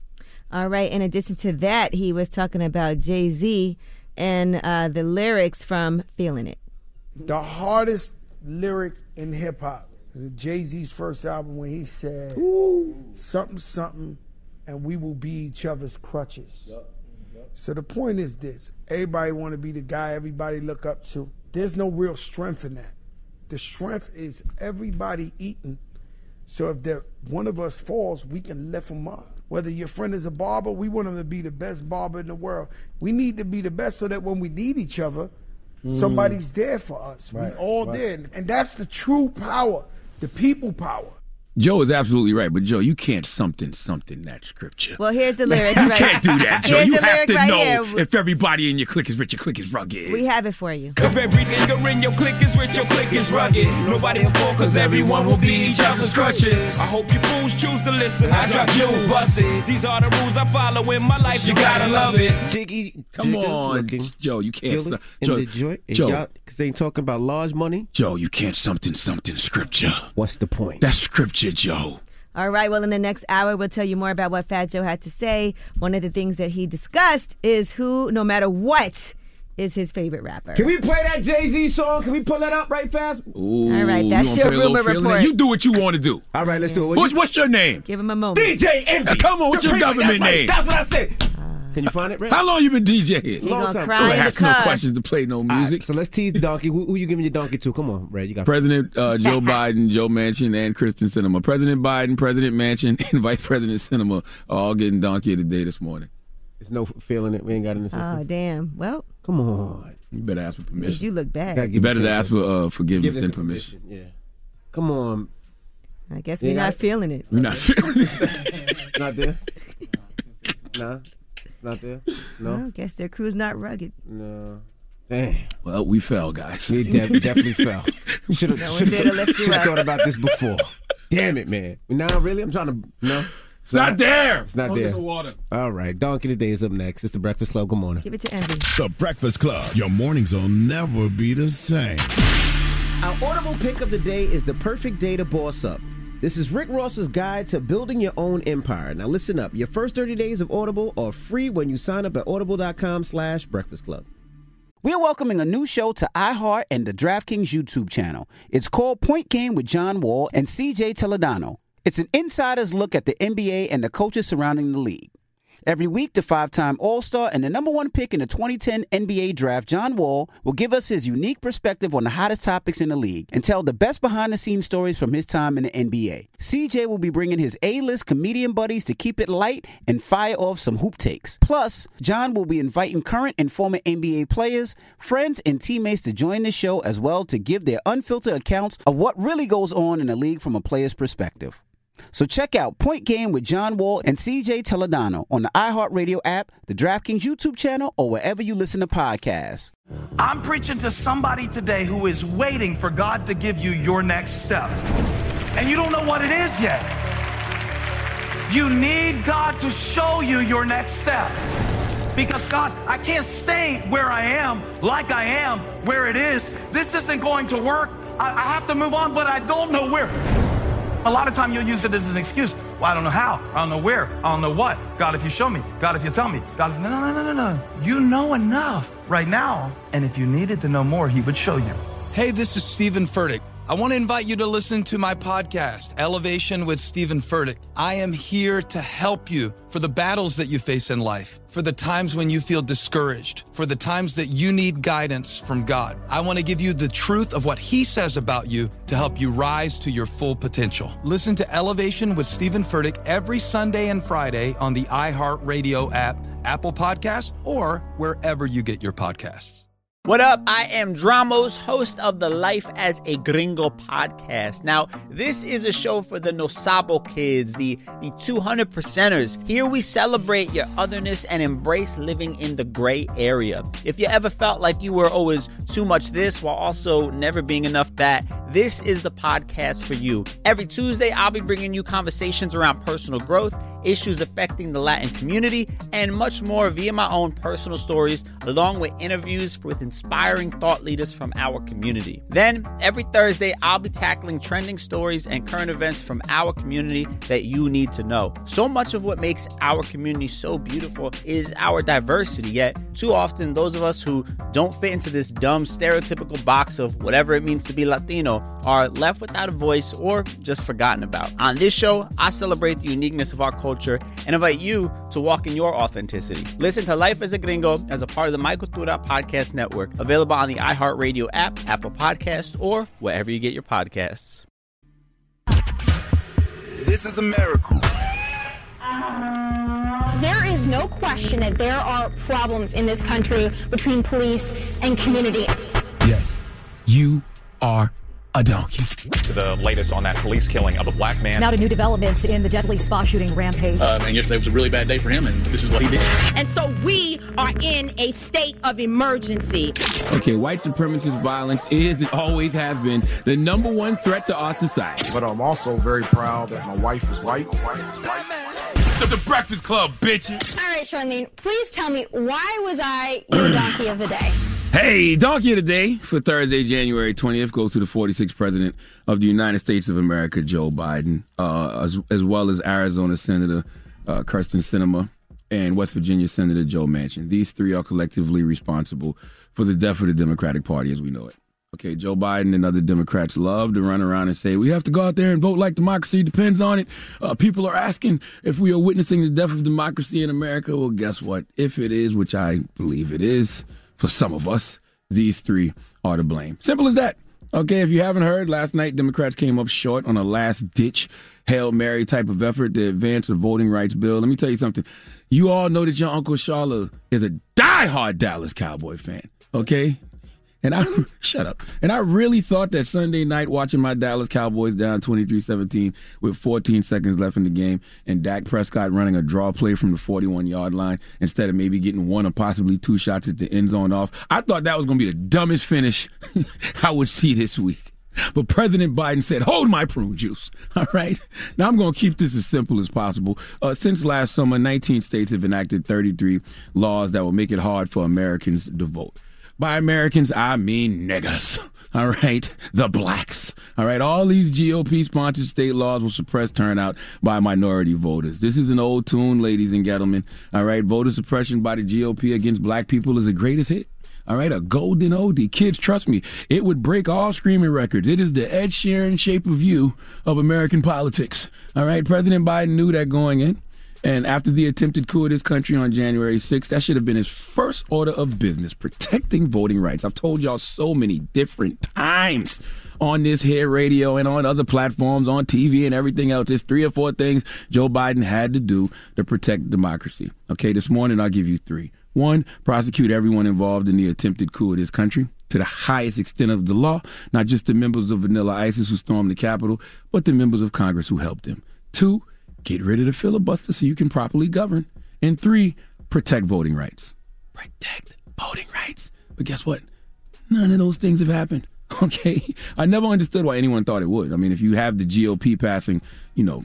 All right, in addition to that, he was talking about Jay-Z and uh, the lyrics from Feeling It. The hardest lyric in hip hop is Jay-Z's first album when he said, something, something, and we will be each other's crutches. So the point is this, everybody want to be the guy everybody look up to. There's no real strength in that. The strength is everybody eating. So if there, one of us falls, we can lift them up. Whether your friend is a barber, we want him to be the best barber in the world. We need to be the best so that when we need each other, Somebody's there for us. Right, We all right. there. And that's the true power, the people power. Joe is absolutely right, but Joe, you can't something something that scripture. Well, here's the lyrics. You right can't do that, Joe. Here's You the have lyric to right know here. if everybody in your clique is rich, your clique is rugged. We have it for you. If every nigga in your clique is rich, your clique is rugged. Nobody will fall, cause everyone will be each other's crutches. I hope you fools choose to listen. I drop jewels, bust it. These are the rules I follow in my life. You gotta love it. Jiggy, Come Jigga on, looking Joe, you can't. Gilly s- Joe, in Detroit. And Joe. y'all, cause they ain't talking about large money. Joe, you can't something something scripture. What's the point? That's scripture, Joe. All right, well, in the next hour, we'll tell you more about what Fat Joe had to say. One of the things that he discussed is who, no matter what, is his favorite rapper. Can we play that Jay-Z song? Can we pull that up right fast? Ooh, All right, that's you your wanna play a little rumor feeling? report. You do what you want to do. All right, let's do it. What's, what's your name? Give him a moment. D J Envy. Uh, come on, what's your The government that's right. name? That's what I said. Can you find it, Red? How long you been DJing? He gonna time. cry Don't in the ask no car. questions to play no All music. right, so let's tease Donkey. Who, who you giving your Donkey to? Come on, Red. You got President uh, Joe Biden, Joe Manchin, and Kristen Sinema. President Biden, President Manchin, and Vice President Sinema are all getting donkey of the day this morning. There's no feeling it. We ain't got it in the system. Oh, damn. Well, Come on. You better ask for did permission. you look bad? Gotta You give better it to ask for uh, forgiveness Give than us permission. Yeah. Come on. I guess You we're got not it? feeling it. We're not feeling it. Not there? Nah. Not there? No? Well, guess their crew's not rugged. No. Damn. Well, we fell, guys. We de- definitely fell. Should No one's there to lift have you up. thought about this before. Damn it, man. Now, really? I'm trying to. No? It's not there. It's not Oh, there. there's some water. All right. Donkey Today is up next. It's the Breakfast Club. Good morning. Give it to Envy. The Breakfast Club. Your mornings will never be the same. Our Audible pick of the day is The Perfect Day to Boss Up. This is Rick Ross's guide to building your own empire. Now listen up. Your first thirty days of Audible are free when you sign up at audible.com slash breakfast club. We're welcoming a new show to iHeart and the DraftKings YouTube channel. It's called Point Game with John Wall and C J Toledano. It's an insider's look at the N B A and the coaches surrounding the league. Every week, the five-time All-Star and the number one pick in the twenty ten N B A draft, John Wall, will give us his unique perspective on the hottest topics in the league and tell the best behind-the-scenes stories from his time in the N B A. C J will be bringing his A-list comedian buddies to keep it light and fire off some hoop takes. Plus, John will be inviting current and former N B A players, friends, and teammates to join the show as well to give their unfiltered accounts of what really goes on in the league from a player's perspective. So check out Point Game with John Wall and C J Toledano on the iHeartRadio app, the DraftKings YouTube channel, or wherever you listen to podcasts. I'm preaching to somebody today who is waiting for God to give you your next step. And you don't know what it is yet. You need God to show you your next step. Because God, I can't stay where I am, like I am, where it is. This isn't going to work. I, I have to move on, but I don't know where. A lot of time you'll use it as an excuse. Well, I don't know how. I don't know where. I don't know what. God, if you show me. God, if you tell me. God, if... No, no, no, no, no. You know enough right now. And if you needed to know more, he would show you. Hey, this is Stephen Furtick. I want to invite you to listen to my podcast, Elevation with Stephen Furtick. I am here to help you for the battles that you face in life, for the times when you feel discouraged, for the times that you need guidance from God. I want to give you the truth of what he says about you to help you rise to your full potential. Listen to Elevation with Stephen Furtick every Sunday and Friday on the iHeartRadio app, Apple Podcasts, or wherever you get your podcasts. What up? I am Dramos, host of the Life as a Gringo podcast. Now, this is a show for the No Sabo kids, the, the two hundred percenters. Here we celebrate your otherness and embrace living in the gray area. If you ever felt like you were always too much this while also never being enough that, this is the podcast for you. Every Tuesday, I'll be bringing you conversations around personal growth, issues affecting the Latin community, and much more via my own personal stories, along with interviews with inspiring thought leaders from our community. Then, every Thursday, I'll be tackling trending stories and current events from our community that you need to know. So much of what makes our community so beautiful is our diversity, yet too often those of us who don't fit into this dumb stereotypical box of whatever it means to be Latino are left without a voice or just forgotten about. On this show, I celebrate the uniqueness of our culture and invite you to walk in your authenticity. Listen to Life as a Gringo as a part of the My Cultura Podcast Network, available on the iHeartRadio app, Apple Podcasts, or wherever you get your podcasts. This is America. There is no question that there are problems in this country between police and community. Yes, you are a donkey. To the latest on that police killing of a black man. Now to new developments in the deadly spa shooting rampage. Um, and yesterday was a really bad day for him, and this is what he did. And so we are in a state of emergency. Okay, white supremacist violence is and always has been the number one threat to our society. But I'm also very proud that my wife is white. My wife is white. The, the Breakfast Club, bitches. All right, Charlene, please tell me, why was I your donkey of the day? Hey, donkey of the day for Thursday, January twentieth goes to the forty-sixth president of the United States of America, Joe Biden, uh, as, as well as Arizona Senator uh, Kyrsten Sinema and West Virginia Senator Joe Manchin. These three are collectively responsible for the death of the Democratic Party as we know it. Okay, Joe Biden and other Democrats love to run around and say, we have to go out there and vote like democracy depends on it. Uh, people are asking if we are witnessing the death of democracy in America. Well, guess what? If it is, which I believe it is, for some of us, these three are to blame. Simple as that. Okay, if you haven't heard, last night Democrats came up short on a last-ditch Hail Mary type of effort to advance the voting rights bill. Let me tell you something. You all know that your Uncle Charlotte is a diehard Dallas Cowboy fan, okay? And I, shut up. And I really thought that Sunday night watching my Dallas Cowboys down twenty-three seventeen with fourteen seconds left in the game and Dak Prescott running a draw play from the forty-one-yard line instead of maybe getting one or possibly two shots at the end zone off. I thought that was going to be the dumbest finish I would see this week. But President Biden said, hold my prune juice. All right. Now, I'm going to keep this as simple as possible. Uh, since last summer, nineteen states have enacted thirty-three laws that will make it hard for Americans to vote. By Americans, I mean niggas, all right? The blacks, all right? All these G O P-sponsored state laws will suppress turnout by minority voters. This is an old tune, ladies and gentlemen, all right? Voter suppression by the G O P against black people is the greatest hit, all right? A golden oldie. Kids, trust me, it would break all screaming records. It is the Ed Sheeran Shape of You of American politics, all right? President Biden knew that going in. And after the attempted coup of this country on January sixth, that should have been his first order of business, protecting voting rights. I've told y'all so many different times on this here radio and on other platforms, on T V and everything else. There's three or four things Joe Biden had to do to protect democracy. Okay, this morning I'll give you three. One, prosecute everyone involved in the attempted coup of this country to the highest extent of the law, not just the members of Vanilla ISIS who stormed the Capitol, but the members of Congress who helped them. Two, get rid of the filibuster so you can properly govern. And three, protect voting rights. Protect voting rights. But guess what? None of those things have happened. Okay? I never understood why anyone thought it would. I mean, if you have the G O P passing, you know,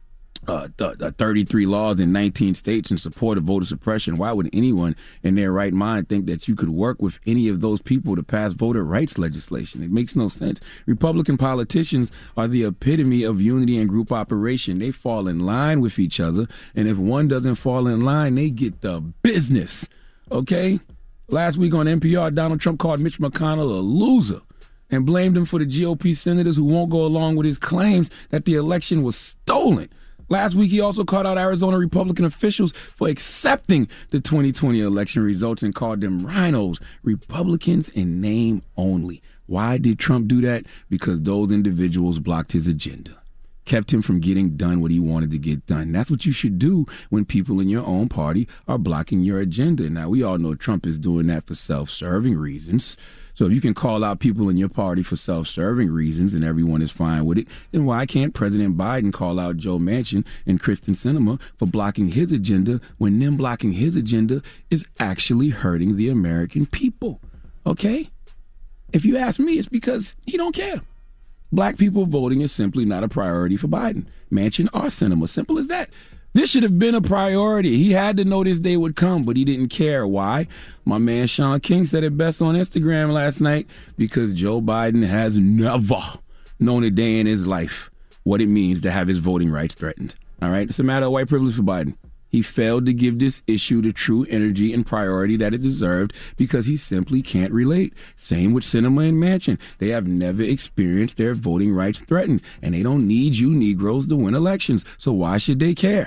uh, th- th- thirty-three laws in nineteen states in support of voter suppression, why would anyone in their right mind think that you could work with any of those people to pass voter rights legislation? It makes no sense. Republican politicians are the epitome of unity and group operation. They fall in line with each other, and if one doesn't fall in line, they get the business. Okay? Last week on N P R, Donald Trump called Mitch McConnell a loser and blamed him for the G O P senators who won't go along with his claims that the election was stolen. Last week, he also called out Arizona Republican officials for accepting the twenty twenty election results and called them rhinos, Republicans in name only. Why did Trump do that? Because those individuals blocked his agenda, kept him from getting done what he wanted to get done. That's what you should do when people in your own party are blocking your agenda. Now, we all know Trump is doing that for self-serving reasons. So if you can call out people in your party for self-serving reasons and everyone is fine with it, then why can't President Biden call out Joe Manchin and Kyrsten Sinema for blocking his agenda when them blocking his agenda is actually hurting the American people? Okay? If you ask me, it's because he don't care. Black people voting is simply not a priority for Biden, Manchin, or Sinema. Simple as that. This should have been a priority. He had to know this day would come, but he didn't care. Why? My man Sean King said it best on Instagram last night, because Joe Biden has never known a day in his life what it means to have his voting rights threatened. All right? It's a matter of white privilege for Biden. He failed to give this issue the true energy and priority that it deserved because he simply can't relate. Same with Sinema and Manchin. They have never experienced their voting rights threatened, and they don't need you Negroes to win elections, so why should they care?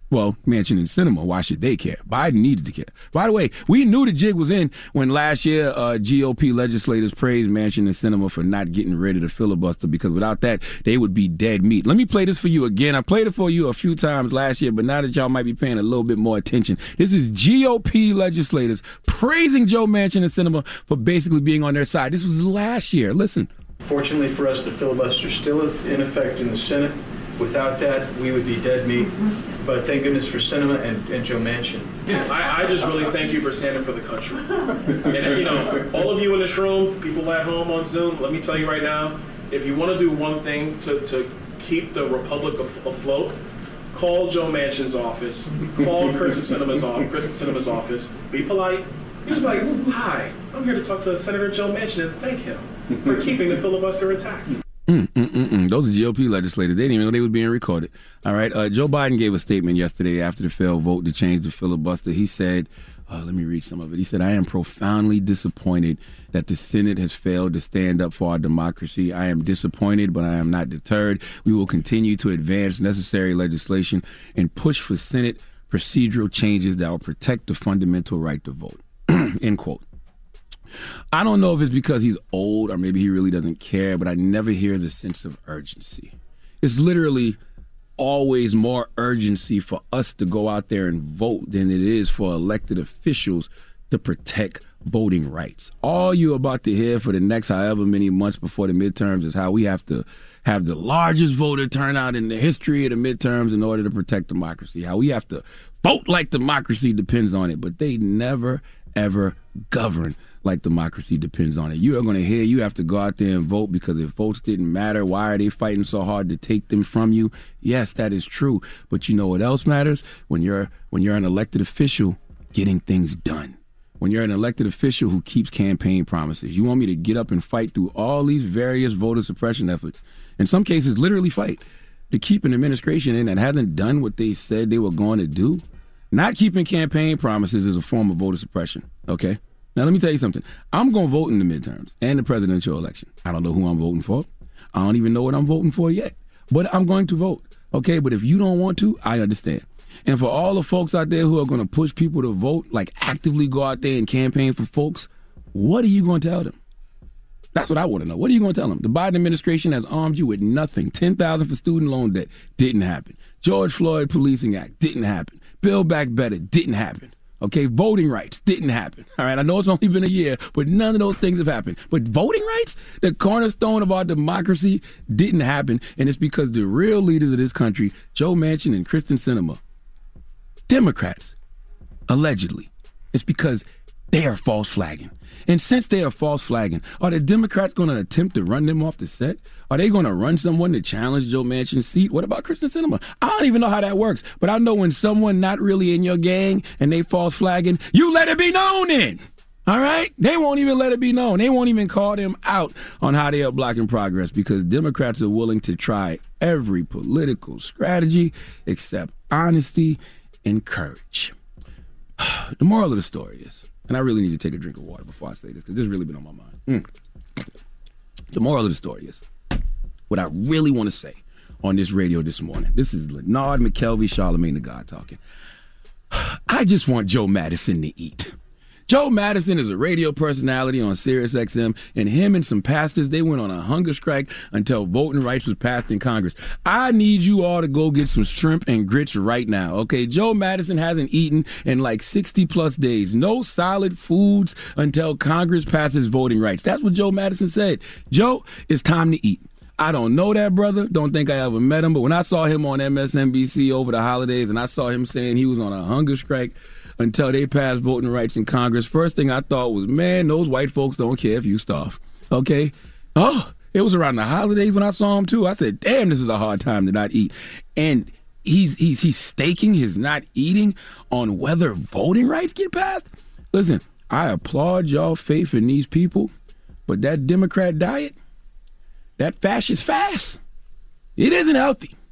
Well, Manchin and Sinema, why should they care? Biden needs to care. By the way, we knew the jig was in when last year uh, G O P legislators praised Manchin and Sinema for not getting rid of the filibuster, because without that, they would be dead meat. Let me play this for you again. I played it for you a few times last year, but now that y'all might be paying a little bit more attention, this is G O P legislators praising Joe Manchin and Sinema for basically being on their side. This was last year. Listen. Fortunately for us, the filibuster is still in effect in the Senate. Without that, we would be dead meat. But thank goodness for Sinema and, and Joe Manchin. Yeah, I, I just really thank you for standing for the country. And, you know, all of you in this room, people at home on Zoom, let me tell you right now, if you want to do one thing to, to keep the Republic af- afloat, call Joe Manchin's office, call Kristen Sinema's, off, Kristen Sinema's office, be polite. Just be like, hi, I'm here to talk to Senator Joe Manchin and thank him for keeping the filibuster intact. Mm, mm, mm, mm. Those are G O P legislators. They didn't even know they were being recorded. All right. Uh, Joe Biden gave a statement yesterday after the failed vote to change the filibuster. He said, uh, let me read some of it. He said, I am profoundly disappointed that the Senate has failed to stand up for our democracy. I am disappointed, but I am not deterred. We will continue to advance necessary legislation and push for Senate procedural changes that will protect the fundamental right to vote. End quote. I don't know if it's because he's old or maybe he really doesn't care, but I never hear the sense of urgency. It's literally always more urgency for us to go out there and vote than it is for elected officials to protect voting rights. All you're about to hear for the next however many months before the midterms is how we have to have the largest voter turnout in the history of the midterms in order to protect democracy, how we have to vote like democracy depends on it, but they never, ever govern like democracy depends on it. You are going to hear you have to go out there and vote because if votes didn't matter, why are they fighting so hard to take them from you? Yes, that is true. But you know what else matters? When you're when you're an elected official, getting things done. When you're an elected official who keeps campaign promises. You want me to get up and fight through all these various voter suppression efforts. In some cases, literally fight to keep an administration in that hasn't done what they said they were going to do. Not keeping campaign promises is a form of voter suppression, okay? Now, let me tell you something. I'm going to vote in the midterms and the presidential election. I don't know who I'm voting for. I don't even know what I'm voting for yet. But I'm going to vote, okay? But if you don't want to, I understand. And for all the folks out there who are going to push people to vote, like actively go out there and campaign for folks, what are you going to tell them? That's what I want to know. What are you going to tell them? The Biden administration has armed you with nothing. ten thousand dollars for student loan debt. Didn't happen. George Floyd Policing Act. Didn't happen. Build Back Better. Didn't happen. Okay, voting rights didn't happen. All right, I know it's only been a year, but none of those things have happened. But voting rights, the cornerstone of our democracy, didn't happen. And it's because the real leaders of this country, Joe Manchin and Kristen Sinema, Democrats, allegedly, it's because they are false flagging. And since they are false flagging, are the Democrats going to attempt to run them off the set? Are they going to run someone to challenge Joe Manchin's seat? What about Kristen Sinema? I don't even know how that works, but I know when someone not really in your gang and they false flagging, you let it be known then. All right? They won't even let it be known. They won't even call them out on how they are blocking progress because Democrats are willing to try every political strategy except honesty and courage. The moral of the story is, and I really need to take a drink of water before I say this because this has really been on my mind. Mm. The moral of the story is, what I really want to say on this radio this morning, this is Leonard McKelvey, Charlamagne the God talking. I just want Joe Madison to eat. Joe Madison is a radio personality on Sirius X M, and him and some pastors, they went on a hunger strike until voting rights was passed in Congress. I need you all to go get some shrimp and grits right now, okay? Joe Madison hasn't eaten in like sixty plus days. No solid foods until Congress passes voting rights. That's what Joe Madison said. Joe, it's time to eat. I don't know that brother. Don't think I ever met him. But when I saw him on M S N B C over the holidays and I saw him saying he was on a hunger strike until they passed voting rights in Congress, first thing I thought was, man, those white folks don't care if you starve. Okay? Oh, it was around the holidays when I saw him too. I said, damn, this is a hard time to not eat. And he's he's he's staking his not eating on whether voting rights get passed. Listen, I applaud y'all faith in these people, but that Democrat diet, that fascist fast, it isn't healthy.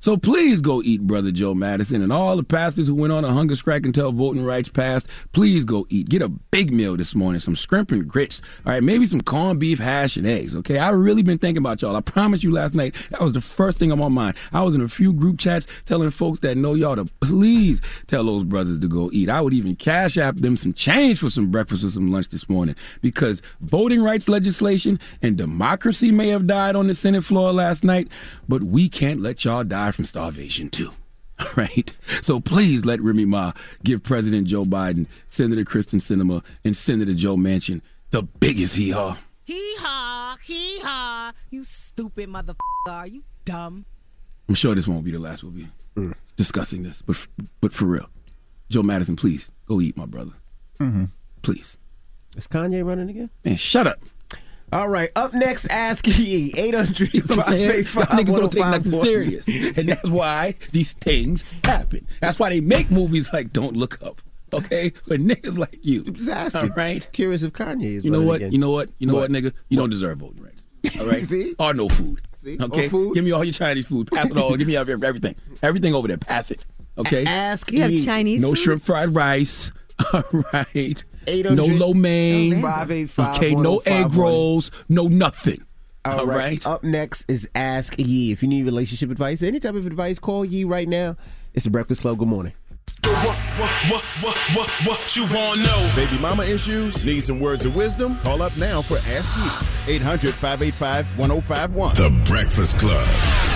So please go eat, Brother Joe Madison, and all the pastors who went on a hunger strike until voting rights passed, please go eat. Get a big meal this morning, some shrimp and grits, all right, maybe some corned beef, hash, and eggs, okay? I've really been thinking about y'all. I promise you last night, that was the first thing on my mind. I was in a few group chats telling folks that know y'all to please tell those brothers to go eat. I would even cash app them some change for some breakfast or some lunch this morning, because voting rights legislation and democracy may have died on the Senate floor last night, but we can't let y'all die from starvation too. All right? So please let Remy Ma give President Joe Biden, Senator Kristen Sinema, and Senator Joe Manchin the biggest hee-haw. Hee-haw, hee-haw. You stupid motherfucker. Are you dumb? I'm sure this won't be the last we'll be mm. discussing this, but but for real, Joe Madison, please go eat, my brother. Mm-hmm. Please. Is Kanye running again? Man, shut up. All right, up next, Ask Ye, eight hundred, five eight five, niggas don't take nothing serious. And that's why these things happen. That's why they make movies like Don't Look Up, okay? For niggas like you. Just asking. All right? Curious if Kanye is You know running what? again. You know what? You know what, What? nigga? You don't deserve voting rights. All right? See? Or no food. See? Okay? Or food? Give me all your Chinese food. Pass it all. Give me everything. Everything over there. Pass it. Okay? Ask You have Ye. Chinese No food? shrimp fried rice. All right. eight No hundred, lo mein. five eight five, Okay, no egg one oh five one. rolls. No nothing. All, All right. right. Up next is Ask Ye. If you need relationship advice, any type of advice, call Ye right now. It's the Breakfast Club. Good morning. What, what, what, what, what, what you want to know? Baby mama issues? Need some words of wisdom? Call up now for Ask Ye. eight hundred, five eight five, one oh five one. The Breakfast Club.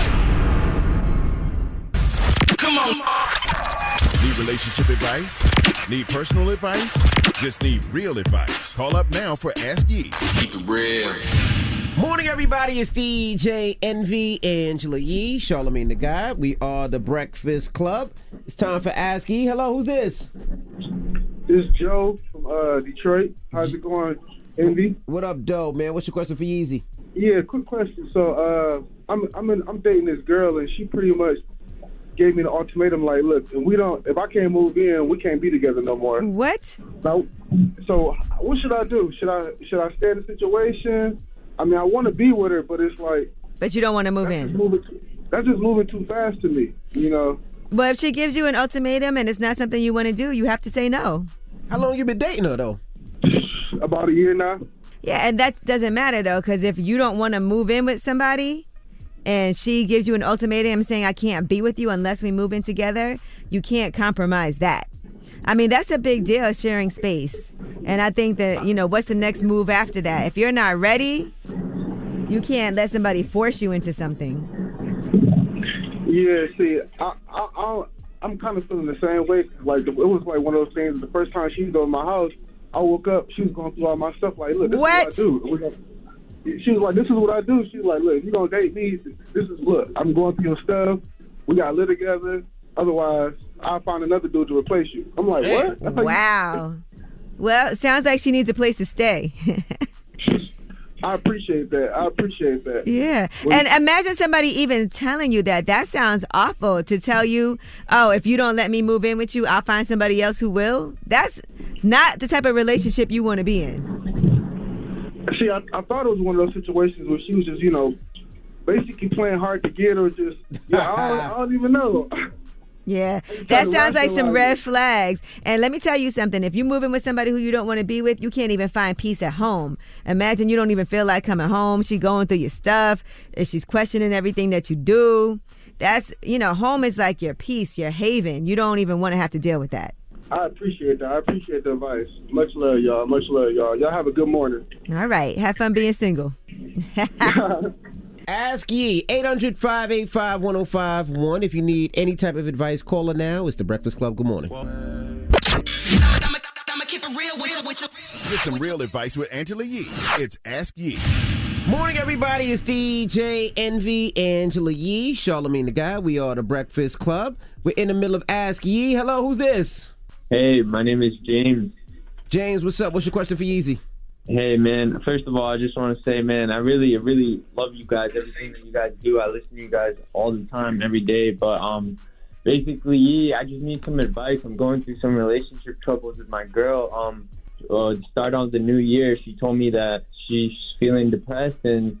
Come on. Need relationship advice? Need personal advice? Just need real advice. Call up now for Ask Ye. Keep it real. Morning, everybody. It's D J Envy, Angela Yee, Charlamagne the God. We are the Breakfast Club. It's time for Ask Ye. Hello, who's this? This is Joe from uh, Detroit. How's it going, Envy? What up, Doe, man? What's your question for Yeezy? Yeah, quick question. So uh, I'm I'm in, I'm dating this girl, and she pretty much gave me an ultimatum like, look, if we don't, if I can't move in, we can't be together no more. What? Now, so what should I do? Should I should I stay in the situation? I mean, I want to be with her, but it's like. But you don't want to move that's in. Just moving too, that's just moving too fast to me, you know. Well, if she gives you an ultimatum and it's not something you want to do, you have to say no. How long you been dating her, though? About a year now. Yeah, and that doesn't matter, though, because if you don't want to move in with somebody and she gives you an ultimatum saying, I can't be with you unless we move in together, you can't compromise that. I mean, that's a big deal, sharing space. And I think that, you know, what's the next move after that? If you're not ready, you can't let somebody force you into something. Yeah, see, I, I, I, I'm kind of feeling the same way. Like, it was like one of those things, the first time she was over my house, I woke up, she was going through all my stuff, like, look, this what? is what I do. We're gonna, she was like, this is what I do. She was like, look, if you're going to date me, this is, look, I'm going through your stuff. We got to live together. Otherwise, I'll find another dude to replace you. I'm like, what? That's Wow. Well, it sounds like she needs a place to stay. I appreciate that. I appreciate that. Yeah. Well, And imagine somebody even telling you that. That sounds awful, to tell you, oh, if you don't let me move in with you, I'll find somebody else who will. That's not the type of relationship you want to be in. See, I, I thought it was one of those situations where she was just, you know, basically playing hard to get, or just, yeah, I don't, I don't even know. Yeah, trying that to sounds like some rationalize red it. flags. And let me tell you something. If you're moving with somebody who you don't want to be with, you can't even find peace at home. Imagine you don't even feel like coming home. She's going through your stuff, and she's questioning everything that you do. That's, you know, home is like your peace, your haven. You don't even want to have to deal with that. I appreciate that. I appreciate the advice. Much love, y'all. Much love, y'all. Y'all have a good morning. All right. Have fun being single. Ask Ye, eight hundred, five eight five, one oh five one. If you need any type of advice, call her now. It's the Breakfast Club. Good morning. Get some real advice with Angela Yee. It's Ask Ye. Morning, everybody. It's D J Envy, Angela Yee, Charlamagne the God. We are the Breakfast Club. We're in the middle of Ask Ye. Hello, who's this? Hey, my name is James. James, what's up? What's your question for Yeezy? Hey, man. First of all, I just want to say, man, I really, really love you guys. Everything that you guys do, I listen to you guys all the time, every day. But um, basically, yeah, I just need some advice. I'm going through some relationship troubles with my girl. Um, uh, start on the new year, she told me that she's feeling depressed and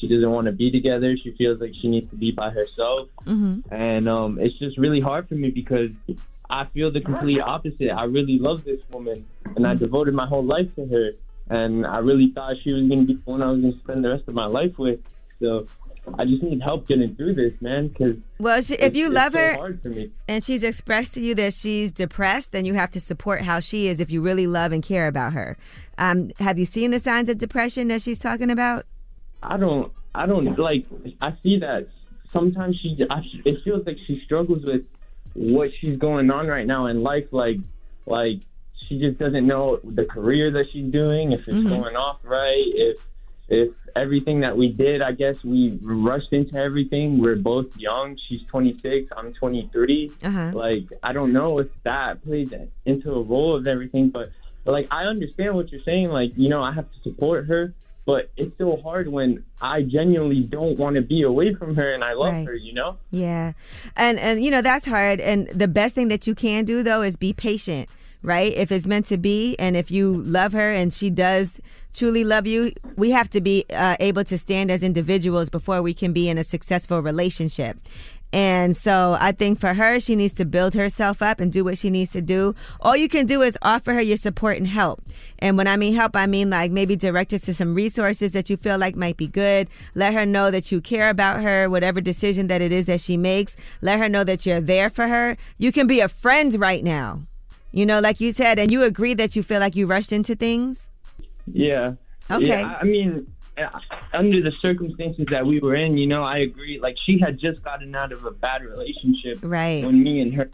she doesn't want to be together. She feels like she needs to be by herself. Mm-hmm. And um, it's just really hard for me because I feel the complete opposite. I really love this woman, and I devoted my whole life to her. And I really thought she was going to be the one I was going to spend the rest of my life with. So I just need help getting through this, man, because well, she, if you love so her hard for me. and she's expressed to you that she's depressed, then you have to support how she is if you really love and care about her. Um, have you seen the signs of depression that she's talking about? I don't, I don't, like, I see that sometimes she, I, it feels like she struggles with what she's going on right now in life, like, like, she just doesn't know the career that she's doing, if it's mm-hmm. going off right, if if everything that we did, I guess we rushed into everything. We're both young. She's twenty-six, I'm twenty-three. Uh-huh. Like, I don't know if that plays into a role of everything, but, like, I understand what you're saying. Like, you know, I have to support her, but it's so hard when I genuinely don't want to be away from her and I love right. her, you know? Yeah. And, and, you know, that's hard. And the best thing that you can do, though, is be patient. Right? If it's meant to be, and if you love her and she does truly love you, we have to be uh, able to stand as individuals before we can be in a successful relationship. And so I think for her, she needs to build herself up and do what she needs to do. All you can do is offer her your support and help. And when I mean help, I mean like maybe direct her to some resources that you feel like might be good. Let her know that you care about her, whatever decision that it is that she makes. Let her know that you're there for her. You can be a friend right now. You know, like you said, and you agree that you feel like you rushed into things? Yeah. Okay. Yeah, I mean, under the circumstances that we were in, you know, I agree. Like, she had just gotten out of a bad relationship. Right. When me and her,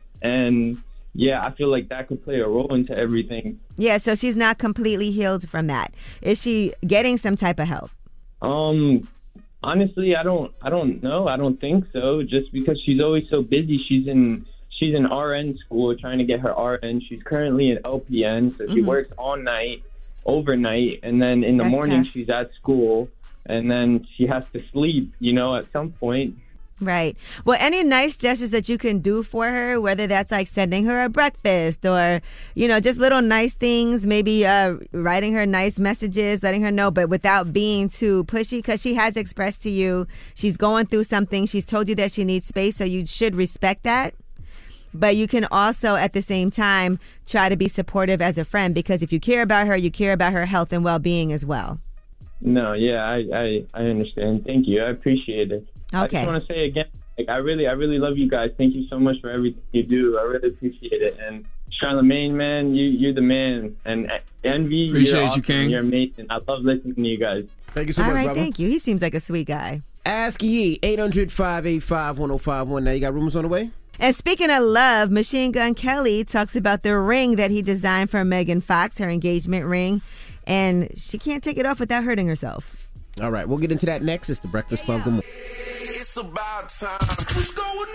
and yeah, I feel like that could play a role into everything. Yeah, so she's not completely healed from that. Is she getting some type of help? Um, honestly, I don't, I don't know. I don't think so. Just because she's always so busy. She's in... She's in R N school trying to get her R N. She's currently in L P N, so she Mm-hmm. works all night, overnight, and then in the That's morning tough. she's at school, and then she has to sleep, you know, at some point. Right. Well, any nice gestures that you can do for her, whether that's like sending her a breakfast or, you know, just little nice things, maybe uh, writing her nice messages, letting her know, but without being too pushy, because she has expressed to you she's going through something. She's told you that she needs space, so you should respect that. But you can also, at the same time, try to be supportive as a friend, because if you care about her, you care about her health and well-being as well. No, yeah, I, I, I understand. Thank you. I appreciate it. I Okay. just want to say again, like, I really, I really love you guys. Thank you so much for everything you do. I really appreciate it. And Charlamagne, man, you, you're the man. And Envy, Appreciate you're you, awesome. King. You're amazing. I love listening to you guys. Thank you so All much, right, brother. thank you. He seems like a sweet guy. Ask Yee, eight hundred, five eight five, one oh five one. Now you got rumors on the way? And speaking of love, Machine Gun Kelly talks about the ring that he designed for Megan Fox, her engagement ring, and she can't take it off without hurting herself. All right, we'll get into that next. It's the Breakfast Club. Good morning. It's about time. What's going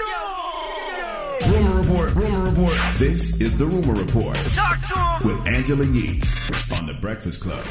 on? Rumor report. Rumor report. This is the Rumor Report Talk to him. with Angela Yee on the Breakfast Club.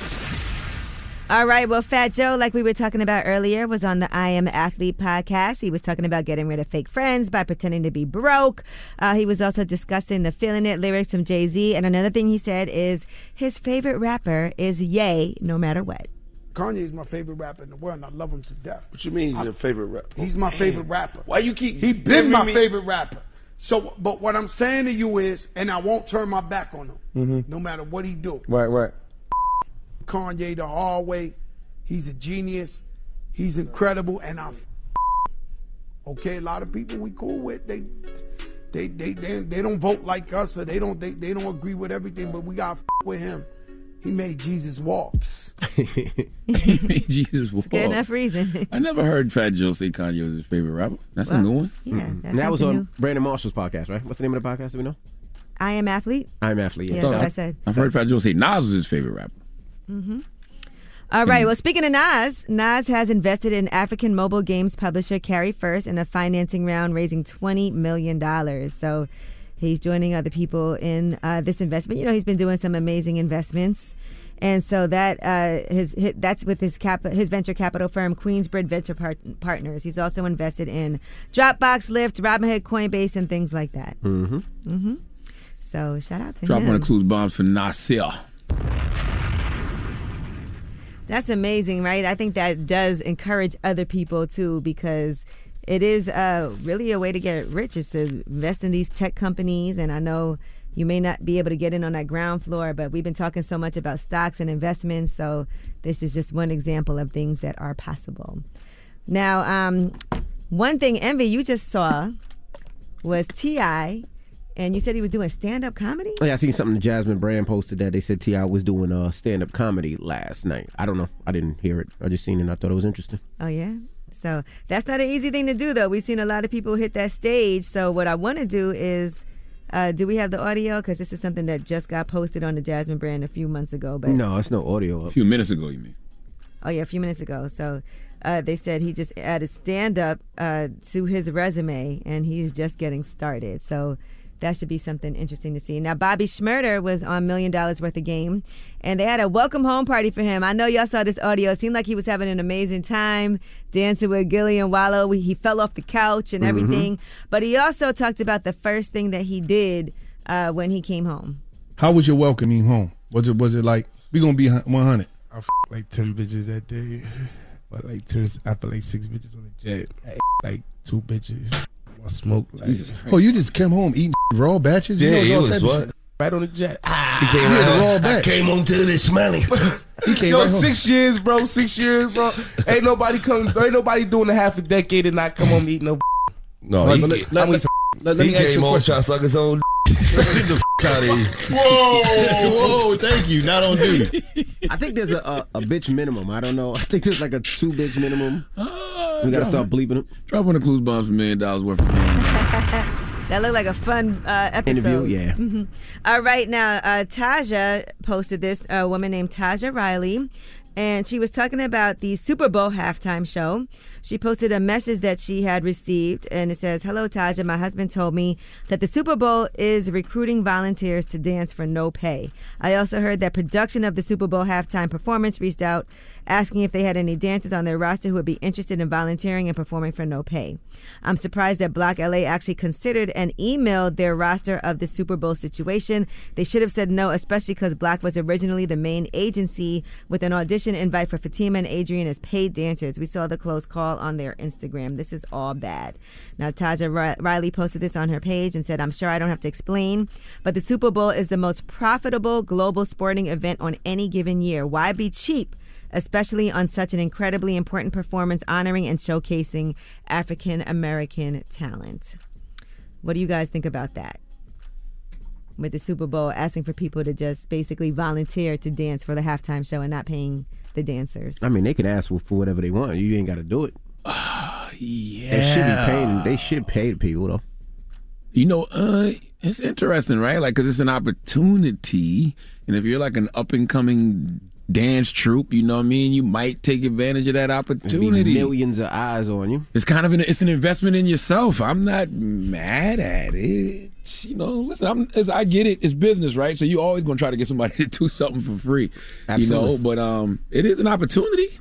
All right, well, Fat Joe, like we were talking about earlier, was on the I Am Athlete podcast. He was talking about getting rid of fake friends by pretending to be broke. Uh, he was also discussing the Feeling It lyrics from Jay-Z. And another thing he said is his favorite rapper is Ye, no matter what. Kanye is my favorite rapper in the world, and I love him to death. What you mean he's your favorite rapper? He's my favorite rapper. Why you keep... He been my me- favorite rapper. So, but what I'm saying to you is, and I won't turn my back on him, Mm-hmm. no matter what he do. Right, right. Kanye the hard way. He's a genius. He's incredible, and I. Okay, a lot of people we cool with, they, they, they, they, they don't vote like us, or they don't, they, they don't agree with everything. But we got with him. He made Jesus walks. He made Jesus walk. Good enough reason. I never heard Fat Joe say Kanye was his favorite rapper. That's Well, a new one. Yeah, Mm-hmm. that's And that was something on new. Brandon Marshall's podcast, right? What's the name of the podcast? Do we know? I Am Athlete. I'm Athlete. Yeah, Yeah. that's what I said. I've heard Fat Joe say Nas was his favorite rapper. Mm-hmm. All right. Well, speaking of Nas, Nas has invested in African mobile games publisher Carry First in a financing round, raising twenty million dollars. So he's joining other people in uh, this investment. You know, he's been doing some amazing investments. And so that uh, his, his that's with his cap his venture capital firm Queensbridge Venture Part- Partners. He's also invested in Dropbox, Lyft, Robinhood, Coinbase, and things like that. Mm-hmm. Mm-hmm. So shout out to Drop him. one of Clues bombs for Nasir. That's amazing, right? I think that does encourage other people too, because it is uh, really a way to get rich, is to invest in these tech companies. And I know you may not be able to get in on that ground floor, but we've been talking so much about stocks and investments, so this is just one example of things that are possible. Now, um, one thing, Envy, you just saw was T I, and you said he was doing stand-up comedy? Oh, yeah, I seen something Jasmine Brand posted that they said T I was doing uh, stand-up comedy last night. I don't know. I didn't hear it. I just seen it and I thought it was interesting. Oh, yeah? So that's not an easy thing to do, though. We've seen a lot of people hit that stage. So what I want to do is, uh, do we have the audio? Because this is something that just got posted on the Jasmine Brand a few months ago. But no, it's no audio up. A few minutes ago, you mean? Oh, yeah, a few minutes ago. So uh, they said he just added stand-up uh, to his resume, and he's just getting started. So that should be something interesting to see. Now, Bobby Shmurda was on Million Dollars Worth of Game, and they had a welcome home party for him. I know y'all saw this audio. It seemed like he was having an amazing time dancing with Gillian Wallow. He fell off the couch and everything. Mm-hmm. But he also talked about the first thing that he did uh, when he came home. How was your welcoming home? Was it was it like, we going to be one hundred? I f- like ten bitches that day. But like ten, I feel like six bitches on the jet. I like two bitches. I smoke. Like, oh, you just came home eating raw batches? Yeah, you know, it was what? Shit. Right on the jet. Ah, he came right the raw I batch. came home to this smelly. He came Yo, right six home. years, bro. Six years, bro. Ain't nobody coming. Ain't nobody doing a half a decade and not come home eating no. No, let, he, let, let, let, let, let he me ask came you a home question. trying to suck his own. Get the f out of here. Whoa, whoa, thank you. Not on duty. I think there's a, a, a bitch minimum. I don't know. I think there's like a two bitch minimum. Uh, we got to start bleeping them. Drop on the clues bombs for Million Dollars Worth of Game. That looked like a fun uh, episode. Interview, yeah. Mm-hmm. All right, now, uh, Taja posted this, a woman named Taja Riley, and she was talking about the Super Bowl halftime show. She posted a message that she had received, and it says, "Hello, Taja. My husband told me that the Super Bowl is recruiting volunteers to dance for no pay. I also heard that production of the Super Bowl halftime performance reached out asking if they had any dancers on their roster who would be interested in volunteering and performing for no pay. I'm surprised that Block L A actually considered and emailed their roster of the Super Bowl situation. They should have said no, especially because Block was originally the main agency with an audition invite for Fatima and Adrian as paid dancers. We saw the close call on their Instagram. This is all bad." Now, Taja Riley posted this on her page and said, "I'm sure I don't have to explain, but the Super Bowl is the most profitable global sporting event on any given year. Why be cheap? Especially on such an incredibly important performance honoring and showcasing African American talent." What do you guys think about that? With the Super Bowl asking for people to just basically volunteer to dance for the halftime show and not paying the dancers. I mean, they can ask for, for whatever they want. You ain't got to do it. Uh, yeah. They should be paying. They should pay the people, though. You know, uh, it's interesting, right? Like, because it's an opportunity. And if you're like an up-and-coming dance troupe, you know what I mean, you might take advantage of that opportunity. Millions of eyes on you. It's kind of an, it's an investment in yourself. I'm not mad at it. You know, listen, I'm, as I get it, it's business, right? So you're always going to try to get somebody to do something for free. Absolutely. You know, but um, it is an opportunity.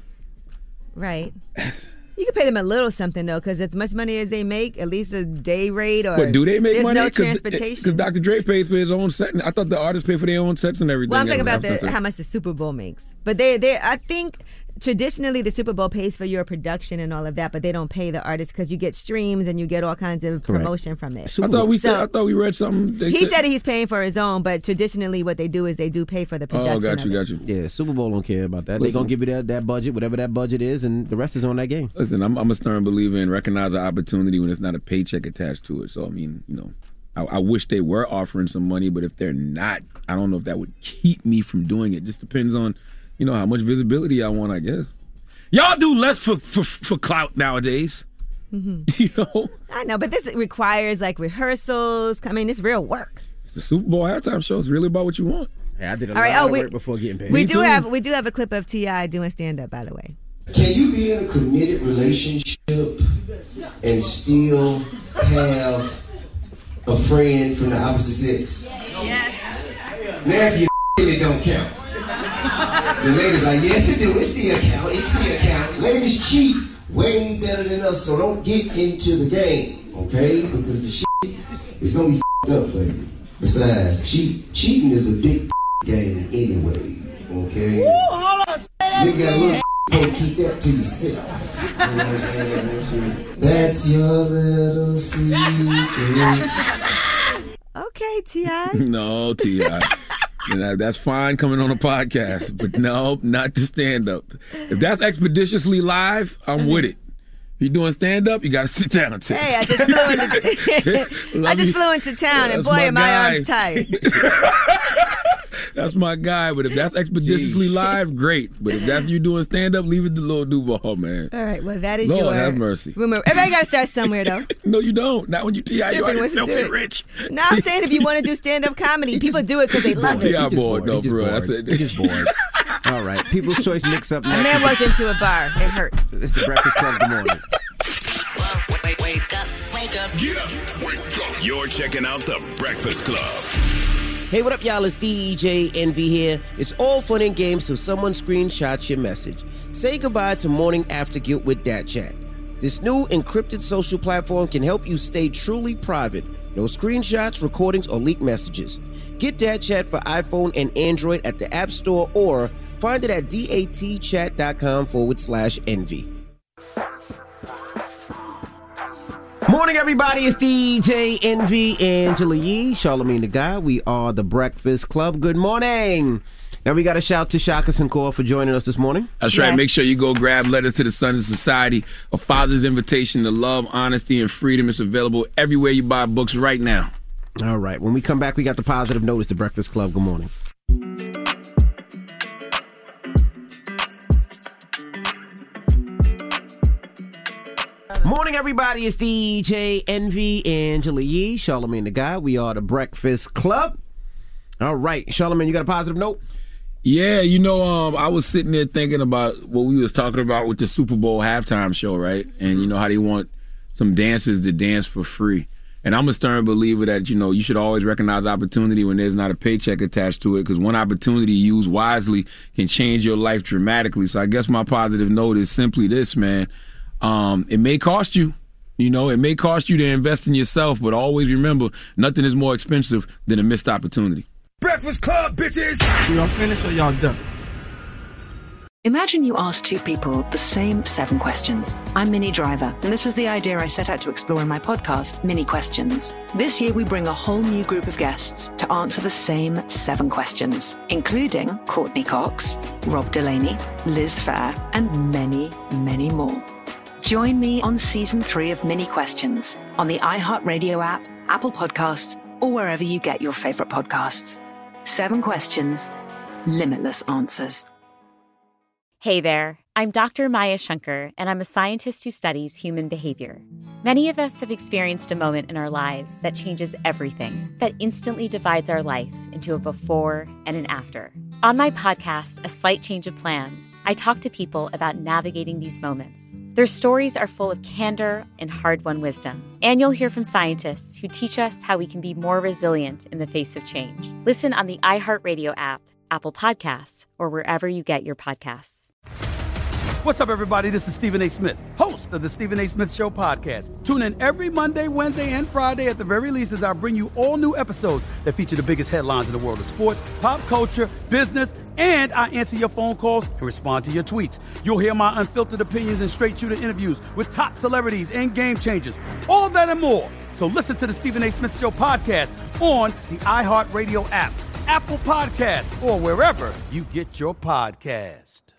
Right. You can pay them a little something, though, because as much money as they make, at least a day rate or... But do they make there's money? no Cause, transportation. Because Doctor Dre pays for his own set. I thought the artists pay for their own sets and everything. Well, I'm talking about the, how much the Super Bowl makes. But they, they, I think traditionally the Super Bowl pays for your production and all of that, but they don't pay the artists because you get streams and you get all kinds of Correct. promotion from it. I thought we so, said. I thought we read something. They he said, said he's paying for his own, but traditionally what they do is they do pay for the production. Oh, got you, of it. got you. Yeah, Super Bowl don't care about that. Listen. They're going to give you that, that budget, whatever that budget is, and the rest is on that game. Listen, I'm, I'm a stern believer in recognize an opportunity when it's not a paycheck attached to it. So, I mean, you know, I, I wish they were offering some money, but if they're not, I don't know if that would keep me from doing it. Just depends on, you know, how much visibility I want, I guess. Y'all do less for for, for clout nowadays. Mm-hmm. You know? I know, but this requires like rehearsals. I mean, it's real work. It's the Super Bowl halftime show. It's really about what you want. Yeah, I did a All lot right, oh, of we, work before getting paid. We Me do too. have we do have a clip of T I doing stand up, by the way. Can you be in a committed relationship and still have a friend from the opposite sex? Yes. Now if you it don't count. The ladies are like, yes it do, it still count, it still count. Ladies cheat way better than us, so don't get into the game, okay? Because the shit is gonna be f***ed up for you. Besides, cheat, cheating is a big game anyway, okay? Ooh, hold on, say that You got a little don't keep that to yourself. You know what I'm saying? That's your little secret. Okay, T I No, T I You know, that's fine coming on a podcast, but no, not to stand up. If that's expeditiously live, I'm with it. If you're doing stand up, you got to sit down and take. Hey, I just flew into I just flew into town, Yeah, and that's boy, my are my guy. arms tired. That's my guy, but if that's expeditiously live, great. But if that's you doing stand up, leave it to Lil Duval, man. All right, well, that is Lord your have mercy. rumor. Everybody got to start somewhere, though. No, you don't. Not when you T I You Everybody already wants to do filthy it. rich. No, I'm saying if you want to do stand-up comedy, people do it because they love it. T I bored, no, He just for real. bored. That's it. He just bored. All right, People's Choice mix up A next. man walked into a bar. It hurt. It's the Breakfast Club. Good morning. Wake, wake up, wake up. Get up, wake up. You're checking out the Breakfast Club. Hey, what up, y'all? It's D J Envy here. It's all fun and games till someone screenshots your message. Say goodbye to morning after guilt with Dat Chat. This new encrypted social platform can help you stay truly private. No screenshots, recordings, or leaked messages. Get Dat Chat for iPhone and Android at the App Store or find it at datchat.com forward slash envy. Morning, everybody. It's D J Envy, Angela Yee, Charlamagne the Guy. We are the Breakfast Club. Good morning. Now we got a shout to Shaka Sinclair for joining us this morning. That's right. Make sure you go grab Letters to the Sons of Society, a father's invitation to love, honesty, and freedom. It's available everywhere you buy books right now. All right. When we come back, we got the positive notice. The Breakfast Club. Good morning. Morning, everybody. It's D J Envy, Angela Yee, Charlamagne the Guy. We are the Breakfast Club. All right. Charlamagne, you got a positive note? Yeah, you know, um, I was sitting there thinking about what we was talking about with the Super Bowl halftime show, right? And you know how they want some dancers to dance for free. And I'm a stern believer that, you know, you should always recognize opportunity when there's not a paycheck attached to it, because one opportunity used wisely can change your life dramatically. So I guess my positive note is simply this, man. Um, it may cost you, you know, it may cost you to invest in yourself, but always remember, nothing is more expensive than a missed opportunity. Breakfast Club, bitches! Y'all finished or y'all done? Imagine you ask two people the same seven questions. I'm Minnie Driver, and this was the idea I set out to explore in my podcast, Minnie Questions. This year, we bring a whole new group of guests to answer the same seven questions, including Courtney Cox, Rob Delaney, Liz Phair, and many, many more. Join me on season three of Minnie Questions on the iHeartRadio app, Apple Podcasts, or wherever you get your favorite podcasts. Seven questions, limitless answers. Hey there, I'm Doctor Maya Shankar, and I'm a scientist who studies human behavior. Many of us have experienced a moment in our lives that changes everything, that instantly divides our life into a before and an after. On my podcast, A Slight Change of Plans, I talk to people about navigating these moments. Their stories are full of candor and hard-won wisdom. And you'll hear from scientists who teach us how we can be more resilient in the face of change. Listen on the iHeartRadio app, Apple Podcasts, or wherever you get your podcasts. What's up, everybody? This is Stephen A. Smith, host of the Stephen A. Smith Show podcast. Tune in every Monday, Wednesday, and Friday at the very least as I bring you all new episodes that feature the biggest headlines in the world of sports, pop culture, business, and I answer your phone calls and respond to your tweets. You'll hear my unfiltered opinions and straight-shooter interviews with top celebrities and game changers. All that and more. So listen to the Stephen A. Smith Show podcast on the iHeartRadio app, Apple Podcasts, or wherever you get your podcast.